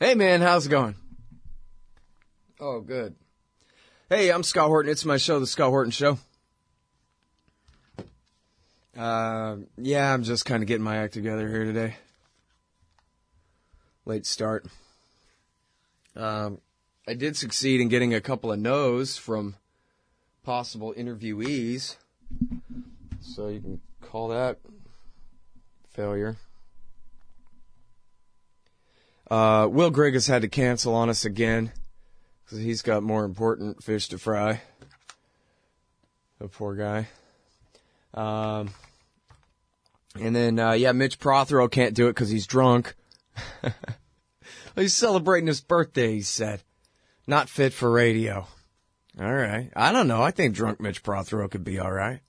Hey, man, how's it going? Oh, good. Hey, I'm Scott Horton. It's my show, The Scott Horton Show. Yeah, I'm just kind of getting my act together here today. Late start. I did succeed in getting a couple of no's from possible interviewees. So you can call that failure. Will Grigg has had to cancel on us again because he's got more important fish to fry. The poor guy. And then, Mitch Prothero can't do it because he's drunk. He's celebrating his birthday, he said. Not fit for radio. All right. I don't know. I think drunk Mitch Prothero could be all right.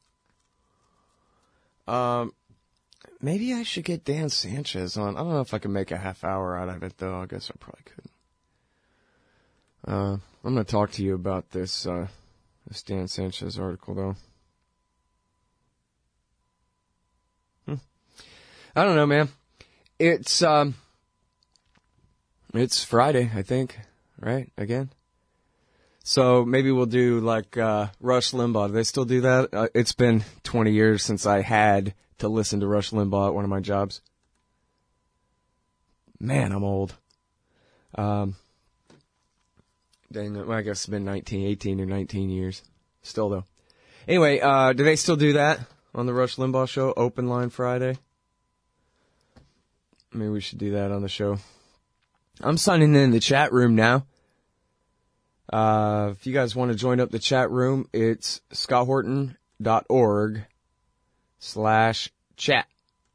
Maybe I should get Dan Sanchez on. I don't know if I can make a half hour out of it, though. I guess I probably couldn't. I'm going to talk to you about this Dan Sanchez article, though. I don't know, man. It's Friday, I think, right? Again? So maybe we'll do like Rush Limbaugh. Do they still do that? It's been 20 years since I had to listen to Rush Limbaugh at one of my jobs. Man, I'm old. Dang it. Well, I guess it's been 18 or 19 years. Still, though. Anyway, do they still do that on the Rush Limbaugh show? Open Line Friday? Maybe we should do that on the show. I'm signing in the chat room now. If you guys want to join up the chat room, it's scotthorton.org/chat.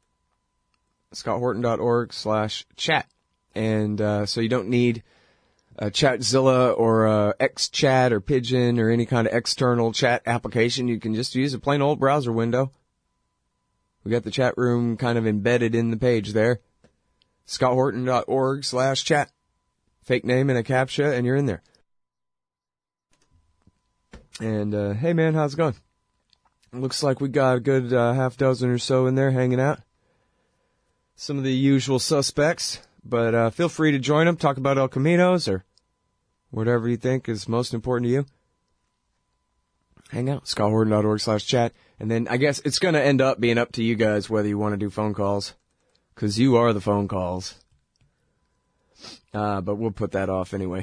scotthorton.org/chat. And so you don't need a Chatzilla or a XChat or Pigeon or any kind of external chat application. You can just use a plain old browser window. We got the chat room kind of embedded in the page there. scotthorton.org/chat. Fake name and a CAPTCHA, and you're in there. And, hey man, how's it going? Looks like we got a good half dozen or so in there hanging out. Some of the usual suspects, but feel free to join them, talk about El Caminos or whatever you think is most important to you. Hang out, scotthorton.org/chat. And then I guess it's going to end up being up to you guys whether you want to do phone calls, because you are the phone calls. But we'll put that off anyway.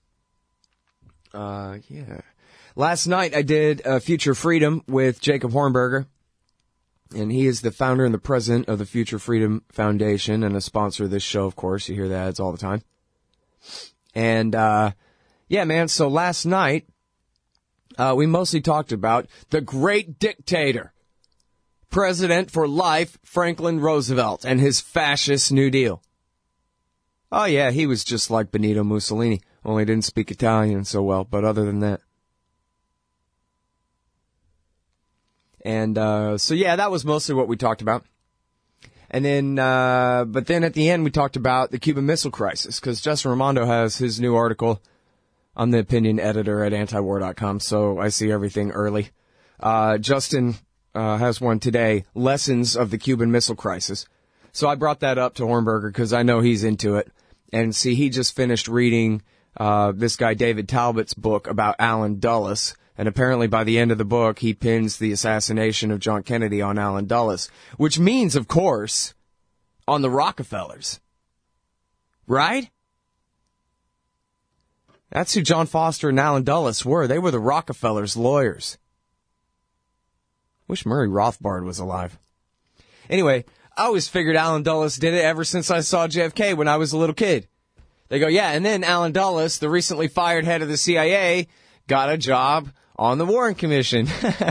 Yeah. Last night I did Future Freedom with Jacob Hornberger, and he is the founder and the president of the Future Freedom Foundation and a sponsor of this show, of course. You hear the ads all the time. And, yeah, man, so last night we mostly talked about the great dictator, President for life, Franklin Roosevelt, and his fascist New Deal. Oh, yeah, he was just like Benito Mussolini, only didn't speak Italian so well, but other than that. And so, yeah, that was mostly what we talked about. And then, but then at the end, we talked about the Cuban Missile Crisis, because Justin Raimondo has his new article. I'm the opinion editor at antiwar.com, so I see everything early. Justin has one today, Lessons of the Cuban Missile Crisis. So I brought that up to Hornberger because I know he's into it. And see, he just finished reading this guy David Talbot's book about Allen Dulles. And apparently by the end of the book, he pins the assassination of John Kennedy on Allen Dulles. Which means, of course, on the Rockefellers. Right? That's who John Foster and Allen Dulles were. They were the Rockefellers' lawyers. Wish Murray Rothbard was alive. Anyway, I always figured Allen Dulles did it ever since I saw JFK when I was a little kid. They go, yeah, and then Allen Dulles, the recently fired head of the CIA, got a job on the Warren Commission.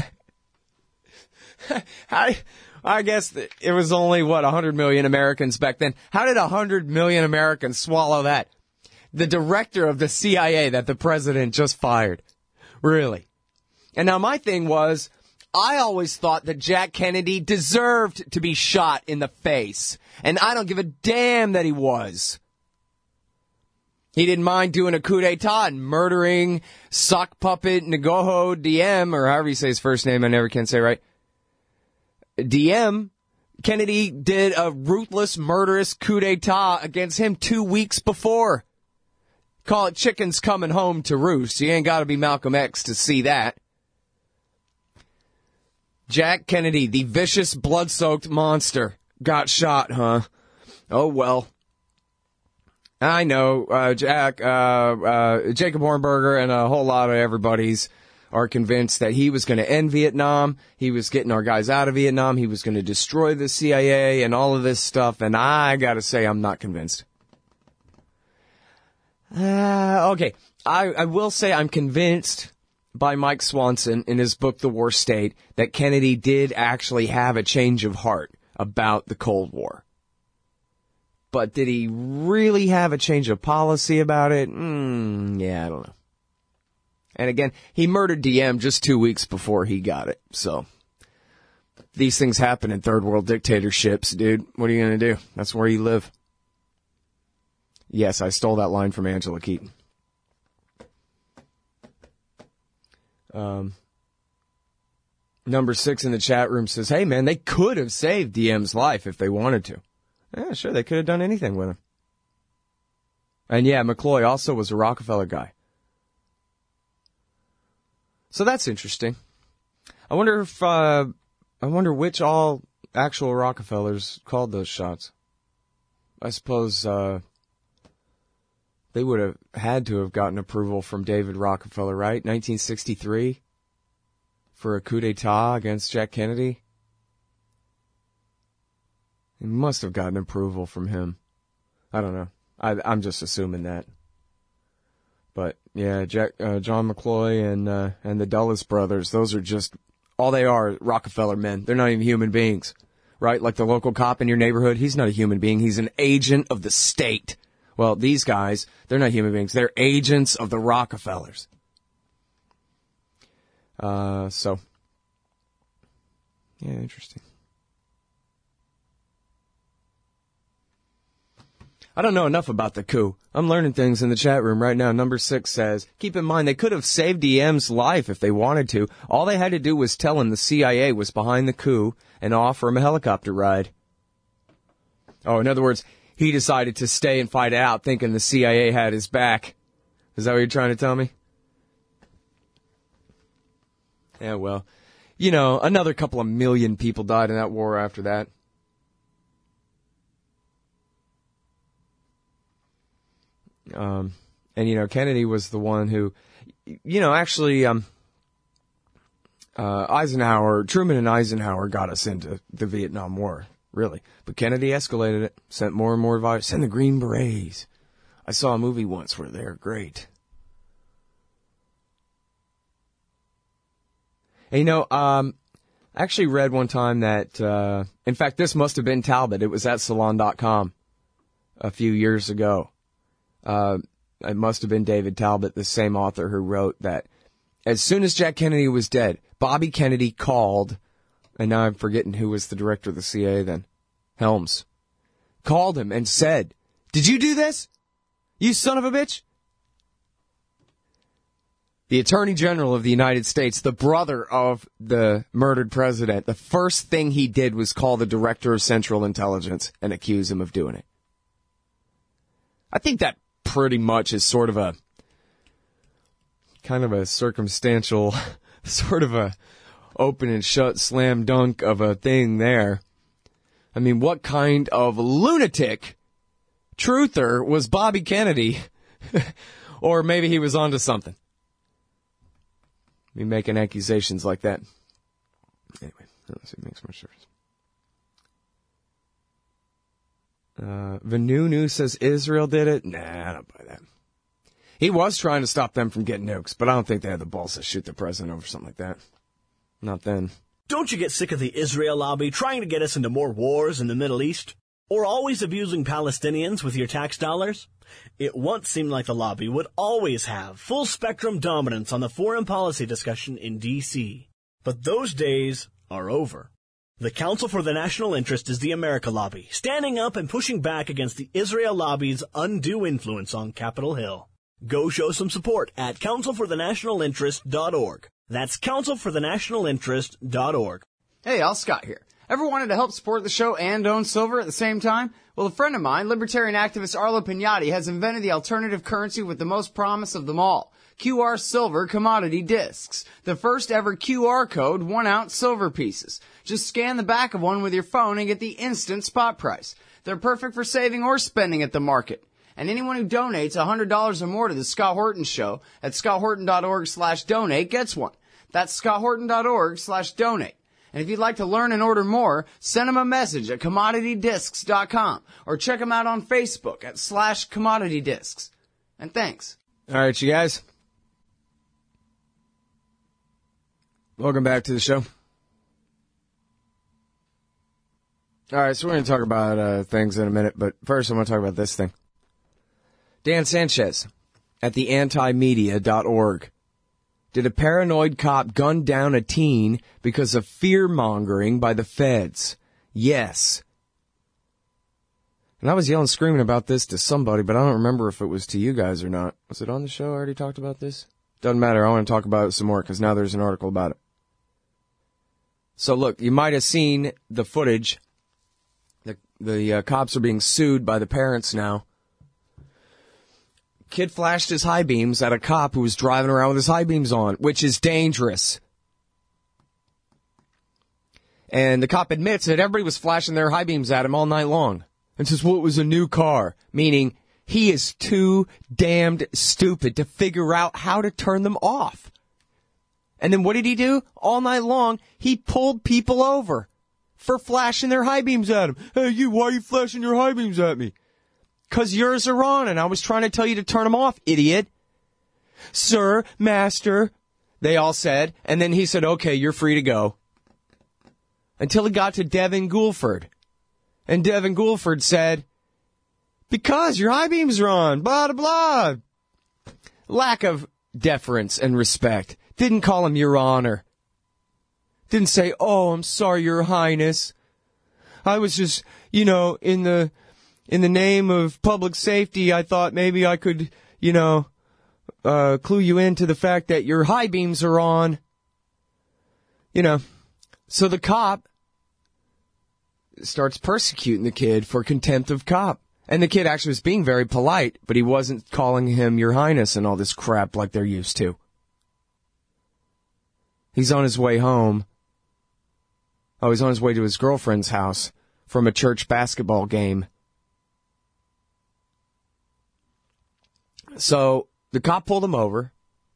I guess it was only, 100 million Americans back then. How did 100 million Americans swallow that? The director of the CIA that the president just fired. Really. And now my thing was, I always thought that Jack Kennedy deserved to be shot in the face. And I don't give a damn that he was. He didn't mind doing a coup d'etat and murdering sock puppet Ngozi Diem, or however you say his first name, I never can say right. Diem Kennedy did a ruthless, murderous coup d'etat against him 2 weeks before. Call it chickens coming home to roost. You ain't got to be Malcolm X to see that. Jack Kennedy, the vicious, blood-soaked monster, got shot, huh? Oh, well. I know, Jacob Hornberger and a whole lot of everybody's are convinced that he was going to end Vietnam, he was getting our guys out of Vietnam, he was going to destroy the CIA and all of this stuff, and I gotta say I'm not convinced. Okay, I will say I'm convinced by Mike Swanson in his book The War State that Kennedy did actually have a change of heart about the Cold War. But did he really have a change of policy about it? Yeah, I don't know. And again, he murdered Diem just 2 weeks before he got it. So, these things happen in third world dictatorships, dude. What are you going to do? That's where you live. Yes, I stole that line from Angela Keaton. Number 6 in the chat room says, hey man, they could have saved Diem's life if they wanted to. Yeah, sure, they could have done anything with him. And yeah, McCloy also was a Rockefeller guy. So that's interesting. I wonder which all actual Rockefellers called those shots. I suppose, they would have had to have gotten approval from David Rockefeller, right? 1963? For a coup d'etat against Jack Kennedy? He must have gotten approval from him. I don't know. I'm just assuming that. But yeah, John McCloy and the Dulles brothers, those are just, all they are, Rockefeller men. They're not even human beings, right? Like the local cop in your neighborhood, he's not a human being. He's an agent of the state. Well, these guys, they're not human beings. They're agents of the Rockefellers. So, yeah, interesting. I don't know enough about the coup. I'm learning things in the chat room right now. Number 6 says, keep in mind, they could have saved Diem's life if they wanted to. All they had to do was tell him the CIA was behind the coup and offer him a helicopter ride. Oh, in other words, he decided to stay and fight it out thinking the CIA had his back. Is that what you're trying to tell me? Yeah, well, you know, another couple of million people died in that war after that. And, you know, Kennedy was the one who, you know, actually, Truman and Eisenhower got us into the Vietnam War, really. But Kennedy escalated it, sent more and more violence, sent the Green Berets. I saw a movie once where they're great. And, you know, I actually read one time that, in fact, this must have been Talbot. It was at Salon.com a few years ago. It must have been David Talbot, the same author who wrote that as soon as Jack Kennedy was dead, Bobby Kennedy called, and now I'm forgetting who was the director of the CIA then, Helms, called him and said, "Did you do this? You son of a bitch?" The Attorney General of the United States, the brother of the murdered president, the first thing he did was call the Director of Central Intelligence and accuse him of doing it. I think that pretty much is sort of a kind of a circumstantial, sort of a open and shut slam dunk of a thing there. I mean, what kind of lunatic truther was Bobby Kennedy? Or maybe he was onto something. Me making accusations like that. Anyway, let's see if it makes much difference. Vanunu says Israel did it. Nah, I don't buy that. He was trying to stop them from getting nukes, but I don't think they had the balls to shoot the president over something like that. Not then. Don't you get sick of the Israel lobby trying to get us into more wars in the Middle East? Or always abusing Palestinians with your tax dollars? It once seemed like the lobby would always have full-spectrum dominance on the foreign policy discussion in D.C. But those days are over. The Council for the National Interest is the America Lobby, standing up and pushing back against the Israel lobby's undue influence on Capitol Hill. Go show some support at councilforthenationalinterest.org. That's councilforthenationalinterest.org. Hey, Al Scott here. Ever wanted to help support the show and own silver at the same time? Well, a friend of mine, libertarian activist Arlo Pignati, has invented the alternative currency with the most promise of them all. QR Silver Commodity Discs. The first ever QR code 1-ounce silver pieces. Just scan the back of one with your phone and get the instant spot price. They're perfect for saving or spending at the market. And anyone who donates $100 or more to the Scott Horton Show at scotthorton.org/donate gets one. That's scotthorton.org/donate. And if you'd like to learn and order more, send them a message at commoditydiscs.com or check them out on Facebook at /commoditydiscs. And thanks. All right, you guys. Welcome back to the show. All right, so we're going to talk about things in a minute, but first I want to talk about this thing. Dan Sanchez at theantimedia.org. Did a paranoid cop gun down a teen because of fear-mongering by the feds? Yes. And I was yelling, screaming about this to somebody, but I don't remember if it was to you guys or not. Was it on the show? I already talked about this? Doesn't matter. I want to talk about it some more because now there's an article about it. So look, you might have seen the footage. The cops are being sued by the parents now. Kid flashed his high beams at a cop who was driving around with his high beams on, which is dangerous. And the cop admits that everybody was flashing their high beams at him all night long. And says, well, it was a new car. Meaning, he is too damned stupid to figure out how to turn them off. And then what did he do? All night long, he pulled people over for flashing their high beams at him. Hey, you, why are you flashing your high beams at me? 'Cause yours are on, and I was trying to tell you to turn them off, idiot. Sir, master, they all said. And then he said, okay, you're free to go. Until he got to Devin Goulford. And Devin Goulford said, because your high beams are on, blah, blah, blah. Lack of deference and respect. Didn't call him your honor. Didn't say, oh, I'm sorry, your highness. I was just, in the name of public safety, I thought maybe I could, clue you into the fact that your high beams are on. So the cop starts persecuting the kid for contempt of cop. And the kid actually was being very polite, but he wasn't calling him your highness and all this crap like they're used to. He's on his way home. Oh, he's on his way to his girlfriend's house from a church basketball game. So the cop pulled him over,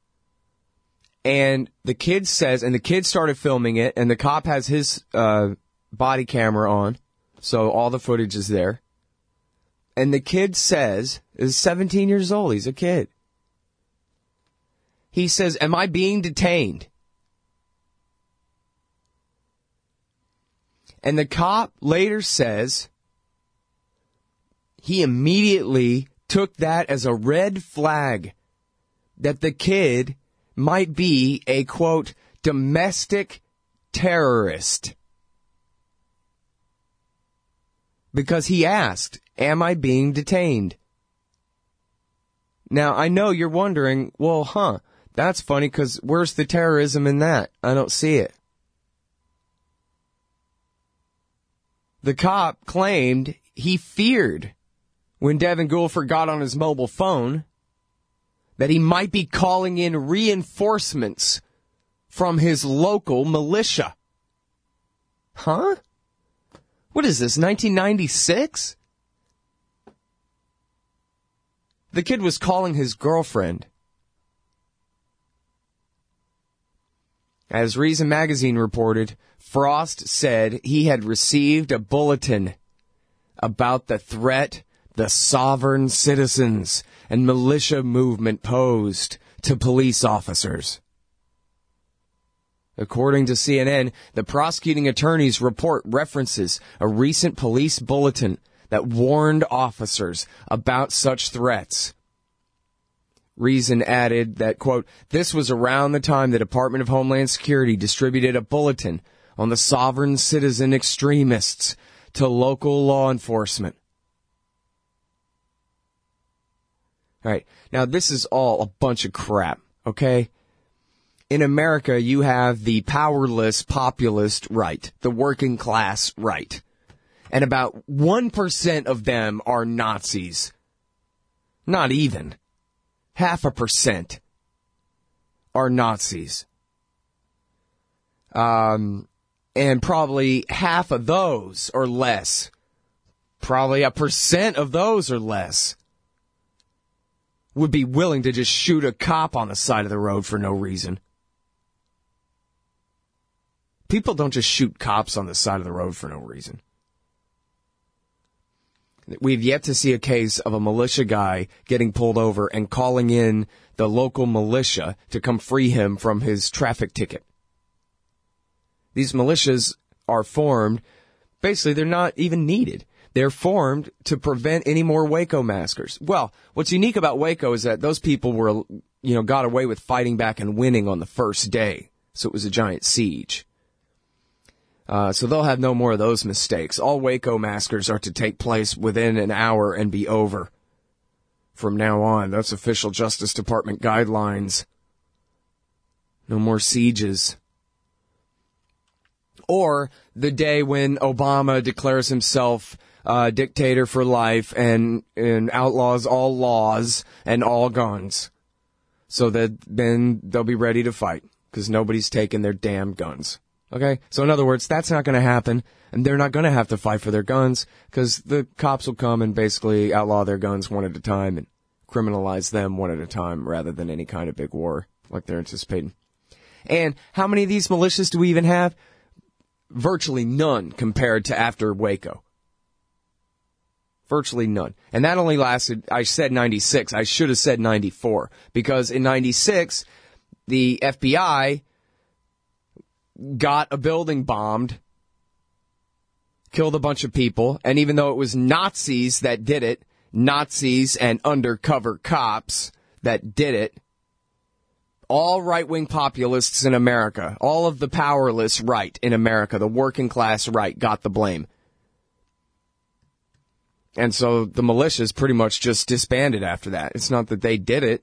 and the kid says, and the kid started filming it, and the cop has his body camera on, so all the footage is there. And the kid says, is 17 years old, he's a kid. He says, am I being detained? And the cop later says he immediately took that as a red flag that the kid might be a, quote, domestic terrorist. Because he asked, am I being detained? Now, I know you're wondering, well, that's funny because where's the terrorism in that? I don't see it. The cop claimed he feared when Devin Goulford got on his mobile phone that he might be calling in reinforcements from his local militia. Huh? What is this, 1996? The kid was calling his girlfriend. As Reason Magazine reported, Frost said he had received a bulletin about the threat the sovereign citizens and militia movement posed to police officers. According to CNN, the prosecuting attorney's report references a recent police bulletin that warned officers about such threats. Reason added that, quote, this was around the time the Department of Homeland Security distributed a bulletin on the sovereign citizen extremists to local law enforcement. All right, now this is all a bunch of crap, okay? in America, you have the powerless populist right, the working class right. And about 1% of them are Nazis. Not even. 0.5% are Nazis. And probably half of those or less, probably 1% of those or less, would be willing to just shoot a cop on the side of the road for no reason. People don't just shoot cops on the side of the road for no reason. We've yet to see a case of a militia guy getting pulled over and calling in the local militia to come free him from his traffic ticket. These militias are formed, basically they're not even needed. They're formed to prevent any more Waco massacres. Well, what's unique about Waco is that those people were, got away with fighting back and winning on the first day. So it was a giant siege. So they'll have no more of those mistakes. All Waco massacres are to take place within an hour and be over. From now on, that's official Justice Department guidelines. No more sieges. Or the day when Obama declares himself dictator for life and outlaws all laws and all guns. So that then they'll be ready to fight because nobody's taking their damn guns. Okay? So in other words, that's not going to happen, and they're not going to have to fight for their guns because the cops will come and basically outlaw their guns one at a time and criminalize them one at a time rather than any kind of big war like they're anticipating. And how many of these militias do we even have? Virtually none compared to after Waco. Virtually none. And that only lasted, I said 96, I should have said 94, because in 96, the FBI got a building bombed, killed a bunch of people, and even though it was Nazis that did it, Nazis and undercover cops that did it, all right-wing populists in America, all of the powerless right in America, the working class right, got the blame. And so the militias pretty much just disbanded after that. It's not that they did it,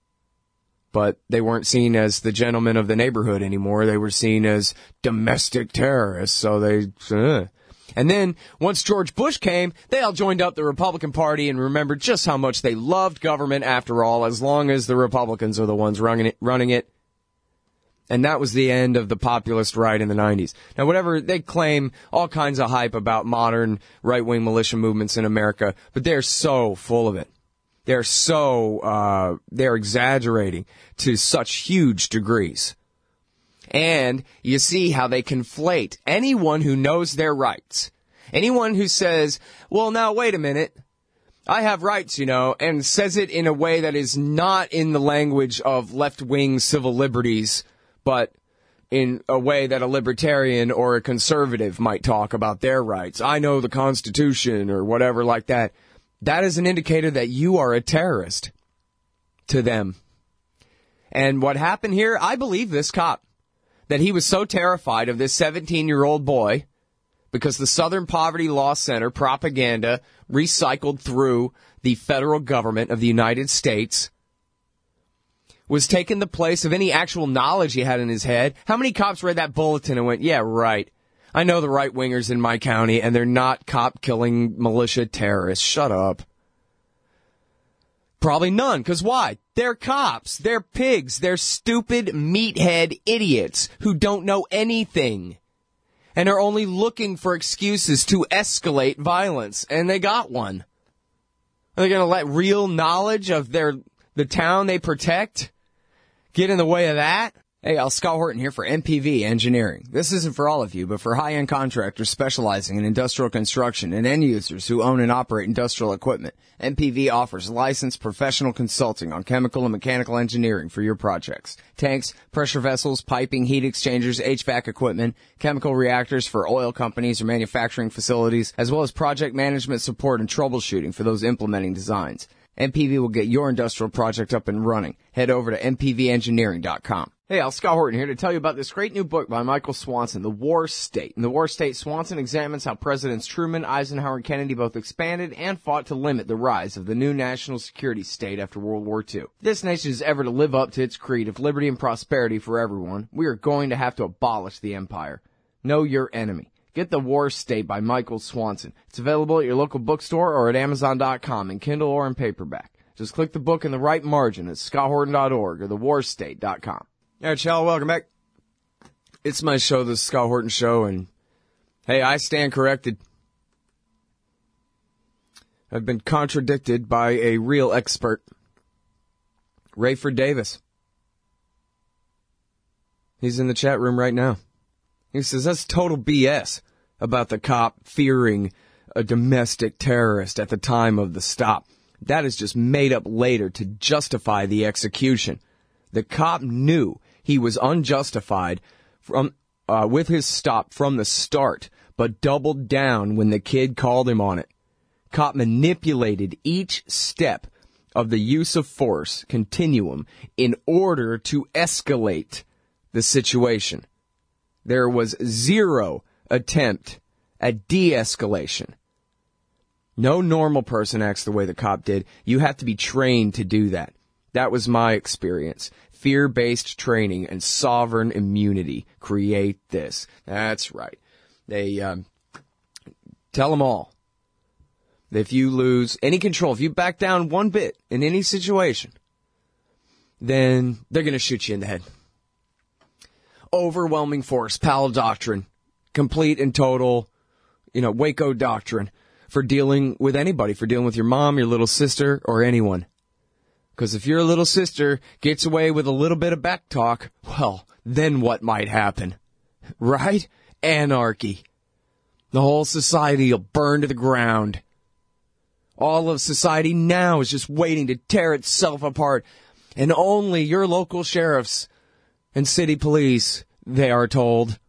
but they weren't seen as the gentlemen of the neighborhood anymore. They were seen as domestic terrorists, so they... And then, once George Bush came, they all joined up the Republican Party and remembered just how much they loved government after all, as long as the Republicans are the ones running it. And that was the end of the populist right in the 90s. Now, whatever, they claim all kinds of hype about modern right-wing militia movements in America, but they're so full of it. They're exaggerating to such huge degrees. And you see how they conflate anyone who knows their rights. Anyone who says, well, now, wait a minute, I have rights, and says it in a way that is not in the language of left-wing civil liberties, but in a way that a libertarian or a conservative might talk about their rights. I know the Constitution or whatever like that. That is an indicator that you are a terrorist to them. And what happened here, I believe this cop, that he was so terrified of this 17-year-old boy because the Southern Poverty Law Center propaganda recycled through the federal government of the United States was taking the place of any actual knowledge he had in his head. How many cops read that bulletin and went, yeah, right. I know the right-wingers in my county, and they're not cop-killing militia terrorists. Shut up. Probably none, because why? They're cops. They're pigs. They're stupid, meathead idiots who don't know anything and are only looking for excuses to escalate violence, and they got one. Are they going to let real knowledge of the town they protect get in the way of that? Hey, Scott Horton here for MPV Engineering. This isn't for all of you, but for high-end contractors specializing in industrial construction and end users who own and operate industrial equipment. MPV offers licensed professional consulting on chemical and mechanical engineering for your projects. Tanks, pressure vessels, piping, heat exchangers, HVAC equipment, chemical reactors for oil companies or manufacturing facilities, as well as project management support and troubleshooting for those implementing designs. MPV will get your industrial project up and running. Head over to mpvengineering.com. Hey, Al Scott Horton here to tell you about this great new book by Michael Swanson, The War State. In The War State, Swanson examines how Presidents Truman, Eisenhower, and Kennedy both expanded and fought to limit the rise of the new national security state after World War II. If this nation is ever to live up to its creed of liberty and prosperity for everyone, we are going to have to abolish the empire. Know your enemy. Get The War State by Michael Swanson. It's available at your local bookstore or at Amazon.com in Kindle or in paperback. Just click the book in the right margin at scotthorton.org or thewarstate.com. All right, y'all, welcome back. It's my show, the Scott Horton Show, and hey, I stand corrected. I've been contradicted by a real expert, Rayford Davis. He's in the chat room right now. He says that's total BS about the cop fearing a domestic terrorist at the time of the stop. That is just made up later to justify the execution. The cop knew he was unjustified with his stop from the start, but doubled down when the kid called him on it. Cop manipulated each step of the use of force continuum in order to escalate the situation. There was zero attempt at de-escalation. No normal person acts the way the cop did. You have to be trained to do that. That was my experience. Fear-based training and sovereign immunity create this. That's right. They tell them all. If you lose any control, if you back down one bit in any situation, then they're going to shoot you in the head. Overwhelming force, Powell Doctrine, complete and total, Waco Doctrine for dealing with anybody, for dealing with your mom, your little sister, or anyone. Because if your little sister gets away with a little bit of back talk, well, then what might happen? Right? Anarchy. The whole society will burn to the ground. All of society now is just waiting to tear itself apart. And only your local sheriffs and city police, they are told,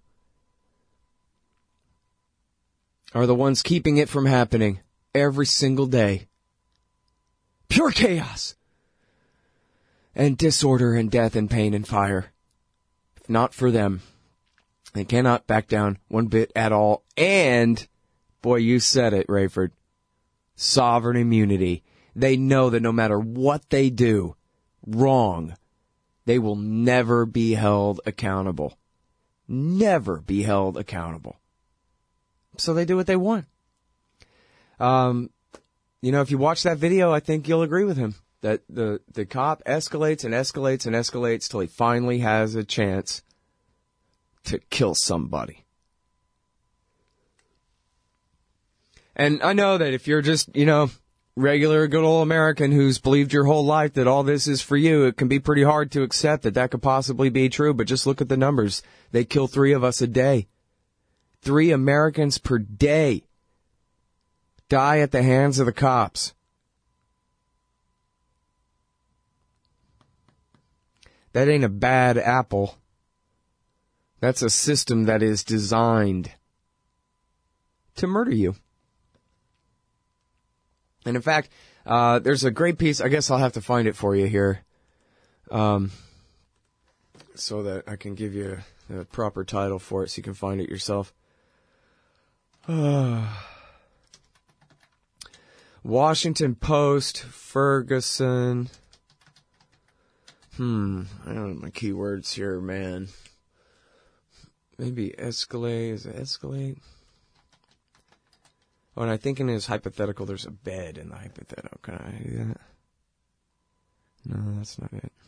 are the ones keeping it from happening every single day. Pure chaos. And disorder and death and pain and fire. If not for them, they cannot back down one bit at all. And, boy, you said it, Rayford, sovereign immunity. They know that no matter what they do wrong, they will never be held accountable. Never be held accountable. So they do what they want. If you watch that video, I think you'll agree with him. That the cop escalates and escalates and escalates till he finally has a chance to kill somebody. And I know that if you're just, regular good old American who's believed your whole life that all this is for you, it can be pretty hard to accept that could possibly be true. But just look at the numbers. They kill 3 of us a day. 3 Americans per day die at the hands of the cops. That ain't a bad apple. That's a system that is designed to murder you. And in fact, there's a great piece. I guess I'll have to find it for you here, so that I can give you the proper title for it so you can find it yourself. Washington Post, Ferguson. I don't know my keywords here, man. Maybe escalate. Is it escalate? Oh, and I think in his hypothetical, there's a bed in the hypothetical. Can I do that? No, that's not it.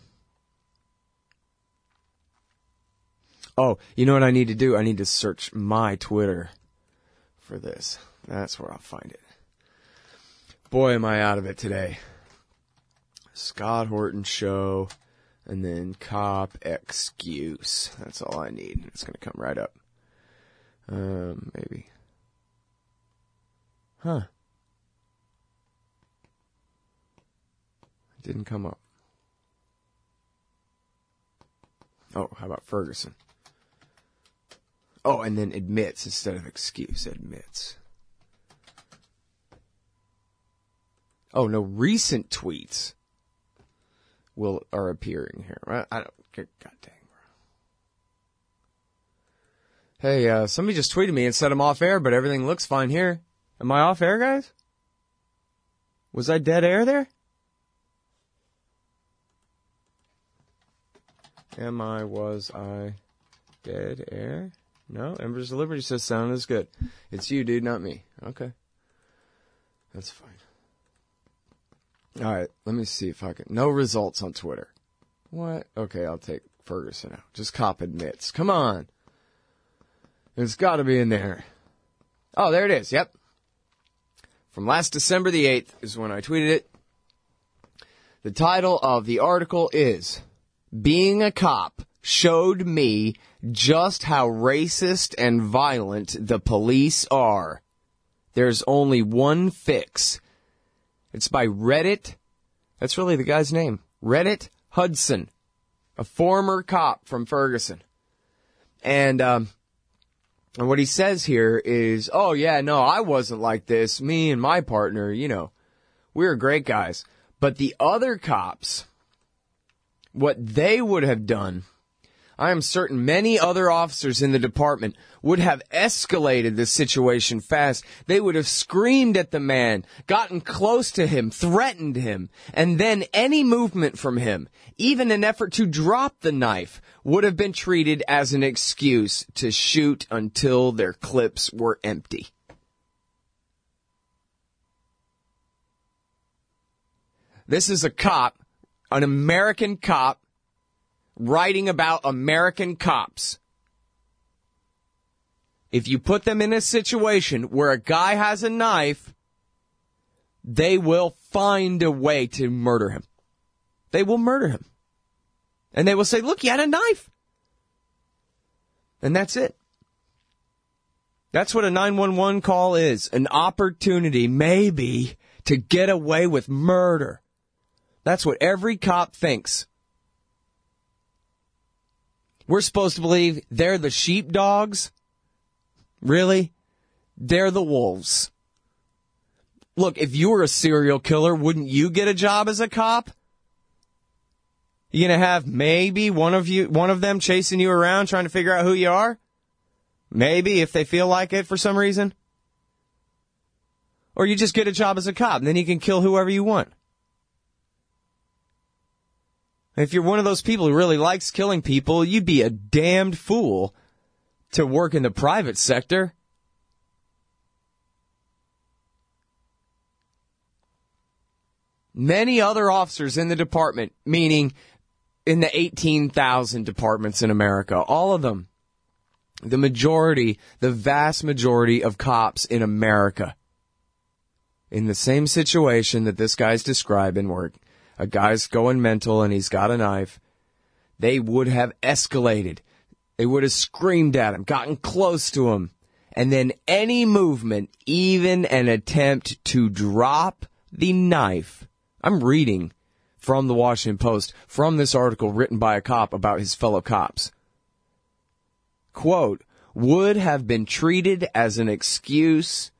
Oh, you know what I need to do? I need to search my Twitter for this. That's where I'll find it. Boy, am I out of it today. Scott Horton Show. And then cop excuse. That's all I need. It's going to come right up. Maybe. Huh. It didn't come up. Oh, how about Ferguson? Oh, and then admits instead of excuse. Admits. Oh, no, recent tweets are appearing here. I don't. God dang. Hey, somebody just tweeted me and said I'm off air, but everything looks fine here. Am I off air, guys? Was I dead air there? Was I dead air? No, Embers of Liberty says sound is good. It's you, dude, not me. Okay. That's fine. All right, let me see if I can. No results on Twitter. What? Okay, I'll take Ferguson out. Just cop admits. Come on. It's got to be in there. Oh, there it is. Yep. From last December the 8th is when I tweeted it. The title of the article is, Being a Cop Showed Me Just How Racist and Violent the Police Are. There's only one fix. It's by Reddit. That's really the guy's name. Reddit Hudson, a former cop from Ferguson. And what he says here is, oh yeah, no, I wasn't like this. Me and my partner, we were great guys. But the other cops, what they would have done, I am certain many other officers in the department would have escalated the situation fast. They would have screamed at the man, gotten close to him, threatened him, and then any movement from him, even an effort to drop the knife, would have been treated as an excuse to shoot until their clips were empty. This is a cop, an American cop, writing about American cops. If you put them in a situation where a guy has a knife, they will find a way to murder him. They will murder him. And they will say, look, he had a knife. And that's it. That's what a 911 call is. An opportunity, maybe, to get away with murder. That's what every cop thinks. We're supposed to believe they're the sheepdogs? Really? They're the wolves. Look, if you were a serial killer, wouldn't you get a job as a cop? You gonna have maybe one of them chasing you around trying to figure out who you are? Maybe, if they feel like it for some reason. Or you just get a job as a cop, and then you can kill whoever you want. If you're one of those people who really likes killing people, you'd be a damned fool to work in the private sector. Many other officers in the department, meaning in the 18,000 departments in America, all of them, the vast majority of cops in America, in the same situation that this guy's describing, where a guy's going mental and he's got a knife, they would have escalated. They would have screamed at him, gotten close to him, and then any movement, even an attempt to drop the knife. I'm reading from the Washington Post, from this article written by a cop about his fellow cops. Quote, would have been treated as an excuse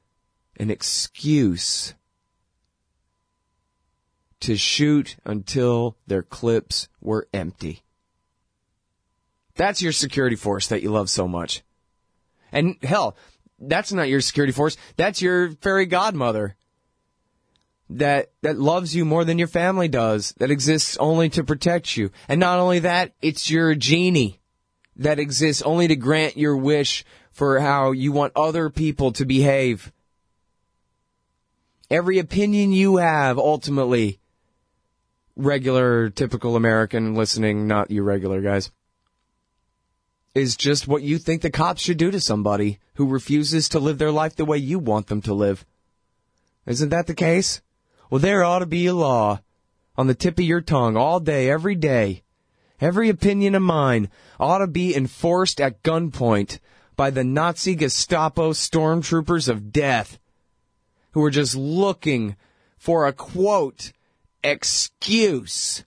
to shoot until their clips were empty. That's your security force that you love so much. And hell, that's not your security force. That's your fairy godmother that loves you more than your family does, that exists only to protect you. And not only that, it's your genie that exists only to grant your wish for how you want other people to behave. Every opinion you have, ultimately, regular, typical American listening, not you regular guys, is just what you think the cops should do to somebody who refuses to live their life the way you want them to live. Isn't that the case? Well, there ought to be a law on the tip of your tongue all day, every day. Every opinion of mine ought to be enforced at gunpoint by the Nazi Gestapo stormtroopers of death who are just looking for a, quote, excuse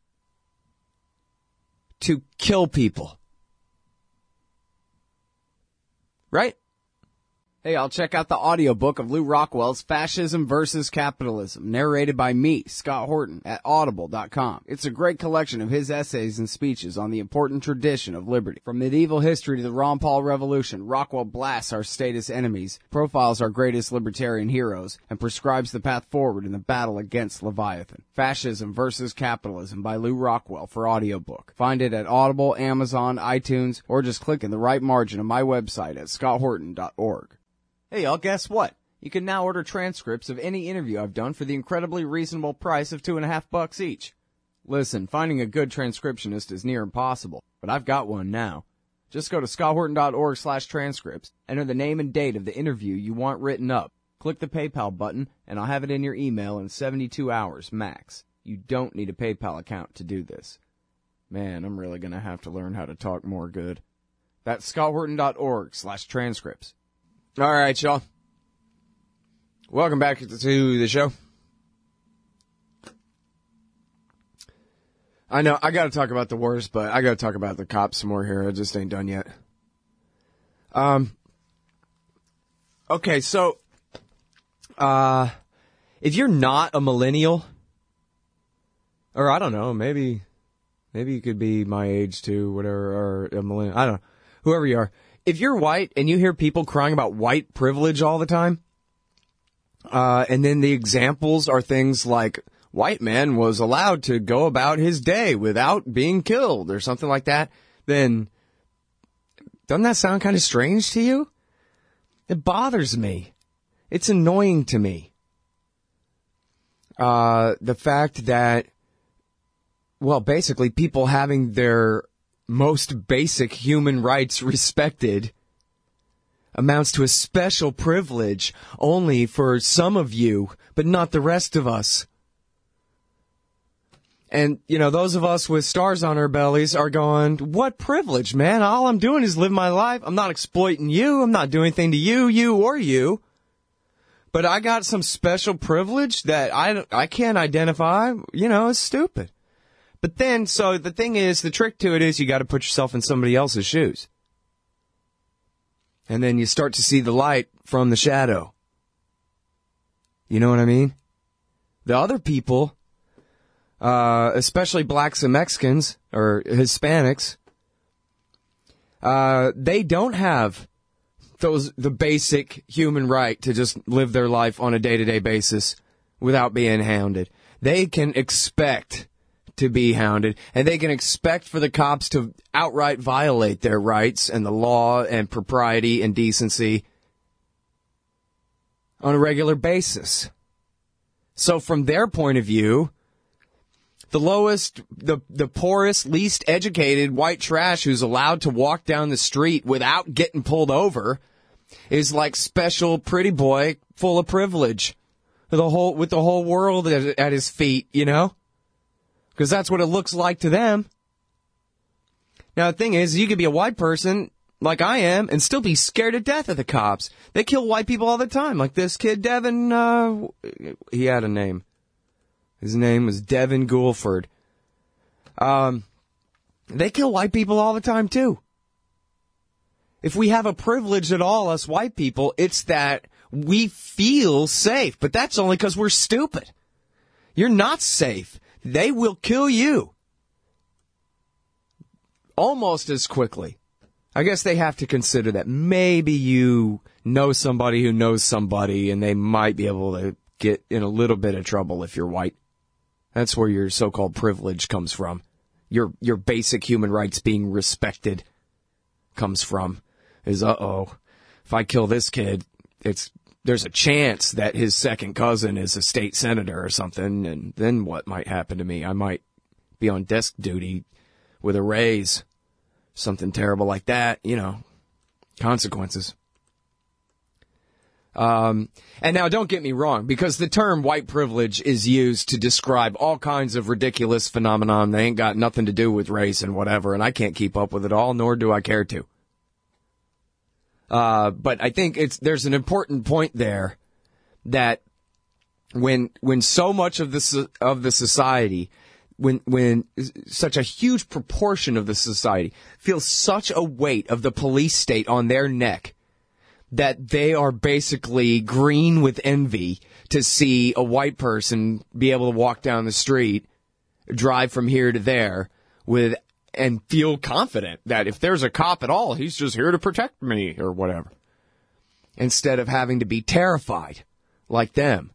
to kill people. Right? Hey, I'll check out the audiobook of Lew Rockwell's Fascism versus Capitalism, narrated by me, Scott Horton, at audible.com. It's a great collection of his essays and speeches on the important tradition of liberty. From medieval history to the Ron Paul Revolution, Rockwell blasts our statist enemies, profiles our greatest libertarian heroes, and prescribes the path forward in the battle against Leviathan. Fascism versus Capitalism by Lew Rockwell for audiobook. Find it at Audible, Amazon, iTunes, or just click in the right margin of my website at scotthorton.org. Hey, y'all, guess what? You can now order transcripts of any interview I've done for the incredibly reasonable price of $2.50 each. Listen, finding a good transcriptionist is near impossible, but I've got one now. Just go to scotthorton.org/transcripts, enter the name and date of the interview you want written up, click the PayPal button, and I'll have it in your email in 72 hours max. You don't need a PayPal account to do this. Man, I'm really gonna have to learn how to talk more good. That's scotthorton.org/transcripts. All right, y'all. Welcome back to the show. I know, I gotta talk about the wars, but I gotta talk about the cops some more here. I just ain't done yet. Okay, so, if you're not a millennial, or I don't know, maybe you could be my age too, whatever, or a millennial, I don't know, whoever you are. If you're white and you hear people crying about white privilege all the time, and then the examples are things like white man was allowed to go about his day without being killed or something like that, then doesn't that sound kind of strange to you? It bothers me. It's annoying to me. The fact that, well, basically people having their most basic human rights respected amounts to a special privilege only for some of you, but not the rest of us. And, you know, those of us with stars on our bellies are going, what privilege, man? All I'm doing is live my life. I'm not exploiting you. I'm not doing anything to you, or you. But I got some special privilege that I can't identify. You know, it's stupid. But then, so the thing is, the trick to it is you got to put yourself in somebody else's shoes. And then you start to see the light from the shadow. You know what I mean? The other people, especially blacks and Mexicans, or Hispanics, they don't have the basic human right to just live their life on a day-to-day basis without being hounded. They can expect to be hounded, and they can expect for the cops to outright violate their rights and the law and propriety and decency on a regular basis. So from their point of view, the lowest, the poorest, least educated white trash who's allowed to walk down the street without getting pulled over is like special pretty boy full of privilege with the whole world at his feet, you know? Because that's what it looks like to them. Now, the thing is, you could be a white person, like I am, and still be scared to death of the cops. They kill white people all the time. Like this kid, Devin, he had a name. His name was Devin Goulford. They kill white people all the time, too. If we have a privilege at all, us white people, it's that we feel safe. But that's only because we're stupid. You're not safe. They will kill you almost as quickly. I guess they have to consider that maybe you know somebody who knows somebody and they might be able to get in a little bit of trouble if you're white. That's where your so-called privilege comes from. Your basic human rights being respected comes from. Is, if I kill this kid, there's a chance that his second cousin is a state senator or something, and then what might happen to me? I might be on desk duty with a raise. Something terrible like that, you know. Consequences. And now don't get me wrong, because the term white privilege is used to describe all kinds of ridiculous phenomenon. They ain't got nothing to do with race and whatever, and I can't keep up with it all, nor do I care to. But I think there's an important point there that when so much of the society, when such a huge proportion of the society feels such a weight of the police state on their neck, that they are basically green with envy to see a white person be able to walk down the street, drive from here to there and feel confident that if there's a cop at all, he's just here to protect me or whatever. Instead of having to be terrified like them.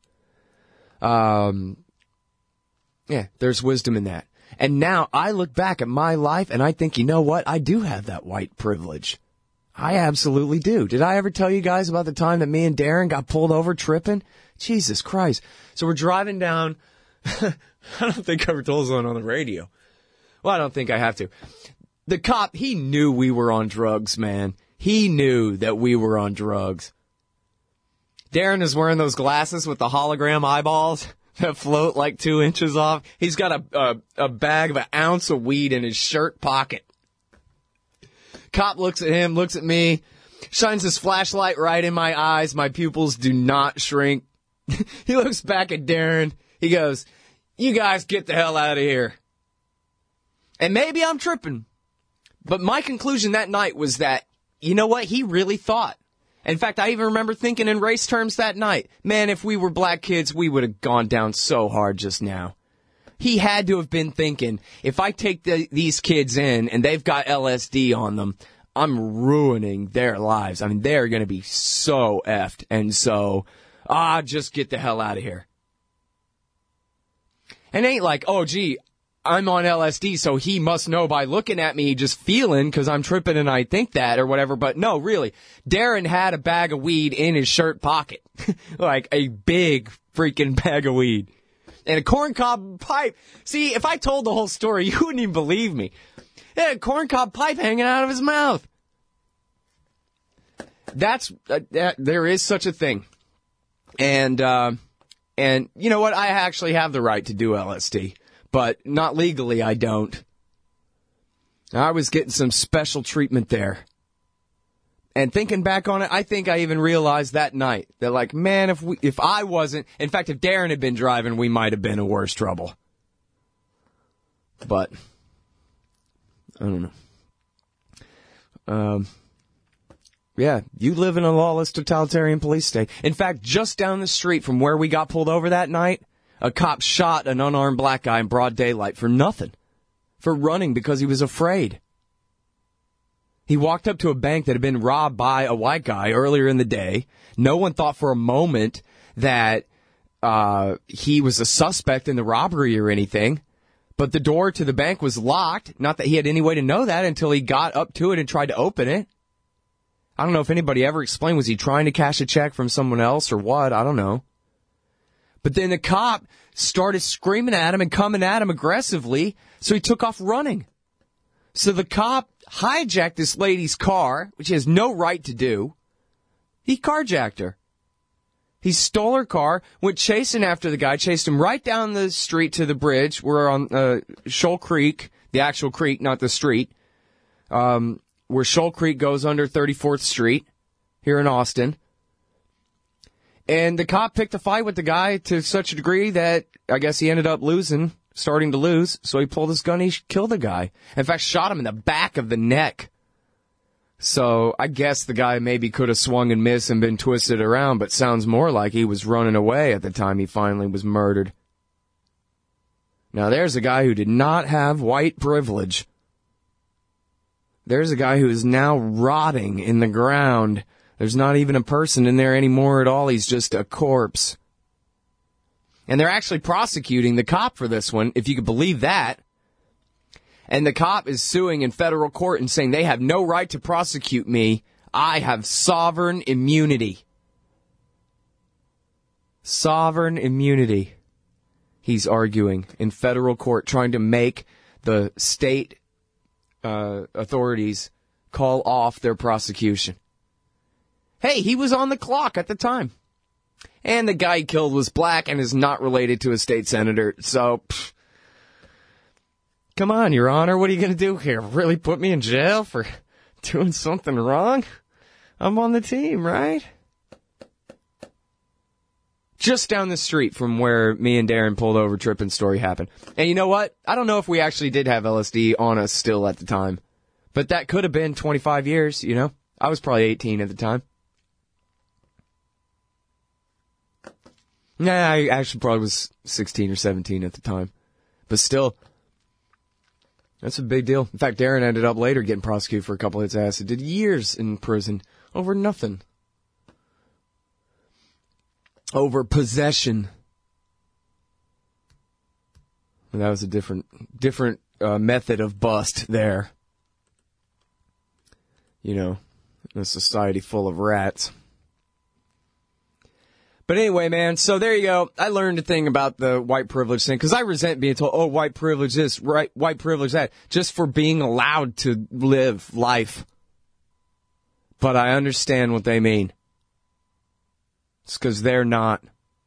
Yeah, there's wisdom in that. And now I look back at my life and I think, you know what? I do have that white privilege. I absolutely do. Did I ever tell you guys about the time that me and Darren got pulled over tripping? Jesus Christ. So we're driving down. I don't think I ever told someone on the radio. Well, I don't think I have to. The cop, he knew we were on drugs, man. He knew that we were on drugs. Darren is wearing those glasses with the hologram eyeballs that float like 2 inches off. He's got a bag of an ounce of weed in his shirt pocket. Cop looks at him, looks at me, shines his flashlight right in my eyes. My pupils do not shrink. He looks back at Darren. He goes, "You guys get the hell out of here." And maybe I'm tripping. But my conclusion that night was that, you know what? He really thought. In fact, I even remember thinking in race terms that night, man, if we were black kids, we would have gone down so hard just now. He had to have been thinking, if I take these kids in and they've got LSD on them, I'm ruining their lives. I mean, they're going to be so effed. And so, just get the hell out of here. And it ain't like, oh, gee, I'm on LSD, so he must know by looking at me, just feeling, because I'm tripping and I think that or whatever. But no, really, Darren had a bag of weed in his shirt pocket. Like a big freaking bag of weed. And a corncob pipe. See, if I told the whole story, you wouldn't even believe me. He had a corncob pipe hanging out of his mouth. There is such a thing. And you know what? I actually have the right to do LSD. But not legally, I don't. I was getting some special treatment there. And thinking back on it, I think I even realized that night that, like, man, if I wasn't, in fact, if Darren had been driving, we might have been in worse trouble. But I don't know. Yeah, you live in a lawless, totalitarian police state. In fact, just down the street from where we got pulled over that night, a cop shot an unarmed black guy in broad daylight for nothing. For running because he was afraid. He walked up to a bank that had been robbed by a white guy earlier in the day. No one thought for a moment that he was a suspect in the robbery or anything. But the door to the bank was locked. Not that he had any way to know that until he got up to it and tried to open it. I don't know if anybody ever explained, was he trying to cash a check from someone else or what? I don't know. But then the cop started screaming at him and coming at him aggressively, so he took off running. So the cop hijacked this lady's car, which he has no right to do. He carjacked her. He stole her car, went chasing after the guy, chased him right down the street to the bridge. We're on Shoal Creek, the actual creek, not the street, where Shoal Creek goes under 34th Street here in Austin. And the cop picked a fight with the guy to such a degree that I guess he ended up starting to lose. So he pulled his gun, he killed the guy. In fact, shot him in the back of the neck. So I guess the guy maybe could have swung and missed and been twisted around, but sounds more like he was running away at the time he finally was murdered. Now there's a guy who did not have white privilege. There's a guy who is now rotting in the ground. There's not even a person in there anymore at all. He's just a corpse. And they're actually prosecuting the cop for this one, if you could believe that. And the cop is suing in federal court and saying they have no right to prosecute me. I have sovereign immunity. Sovereign immunity. He's arguing in federal court, trying to make the state authorities call off their prosecution. Hey, he was on the clock at the time. And the guy he killed was black and is not related to a state senator. So, come on, Your Honor, what are you going to do here? Really put me in jail for doing something wrong? I'm on the team, right? Just down the street from where me and Darren pulled over tripping story happened. And you know what? I don't know if we actually did have LSD on us still at the time. But that could have been 25 years, you know? I was probably 18 at the time. Nah, I actually probably was 16 or 17 at the time. But still, that's a big deal. In fact, Darren ended up later getting prosecuted for a couple of hits of acid. Did years in prison over nothing. Over possession. And that was a different method of bust there. You know, in a society full of rats. But anyway, man, so there you go. I learned a thing about the white privilege thing, because I resent being told, oh, white privilege this, right, white privilege that, just for being allowed to live life. But I understand what they mean. It's because they're not.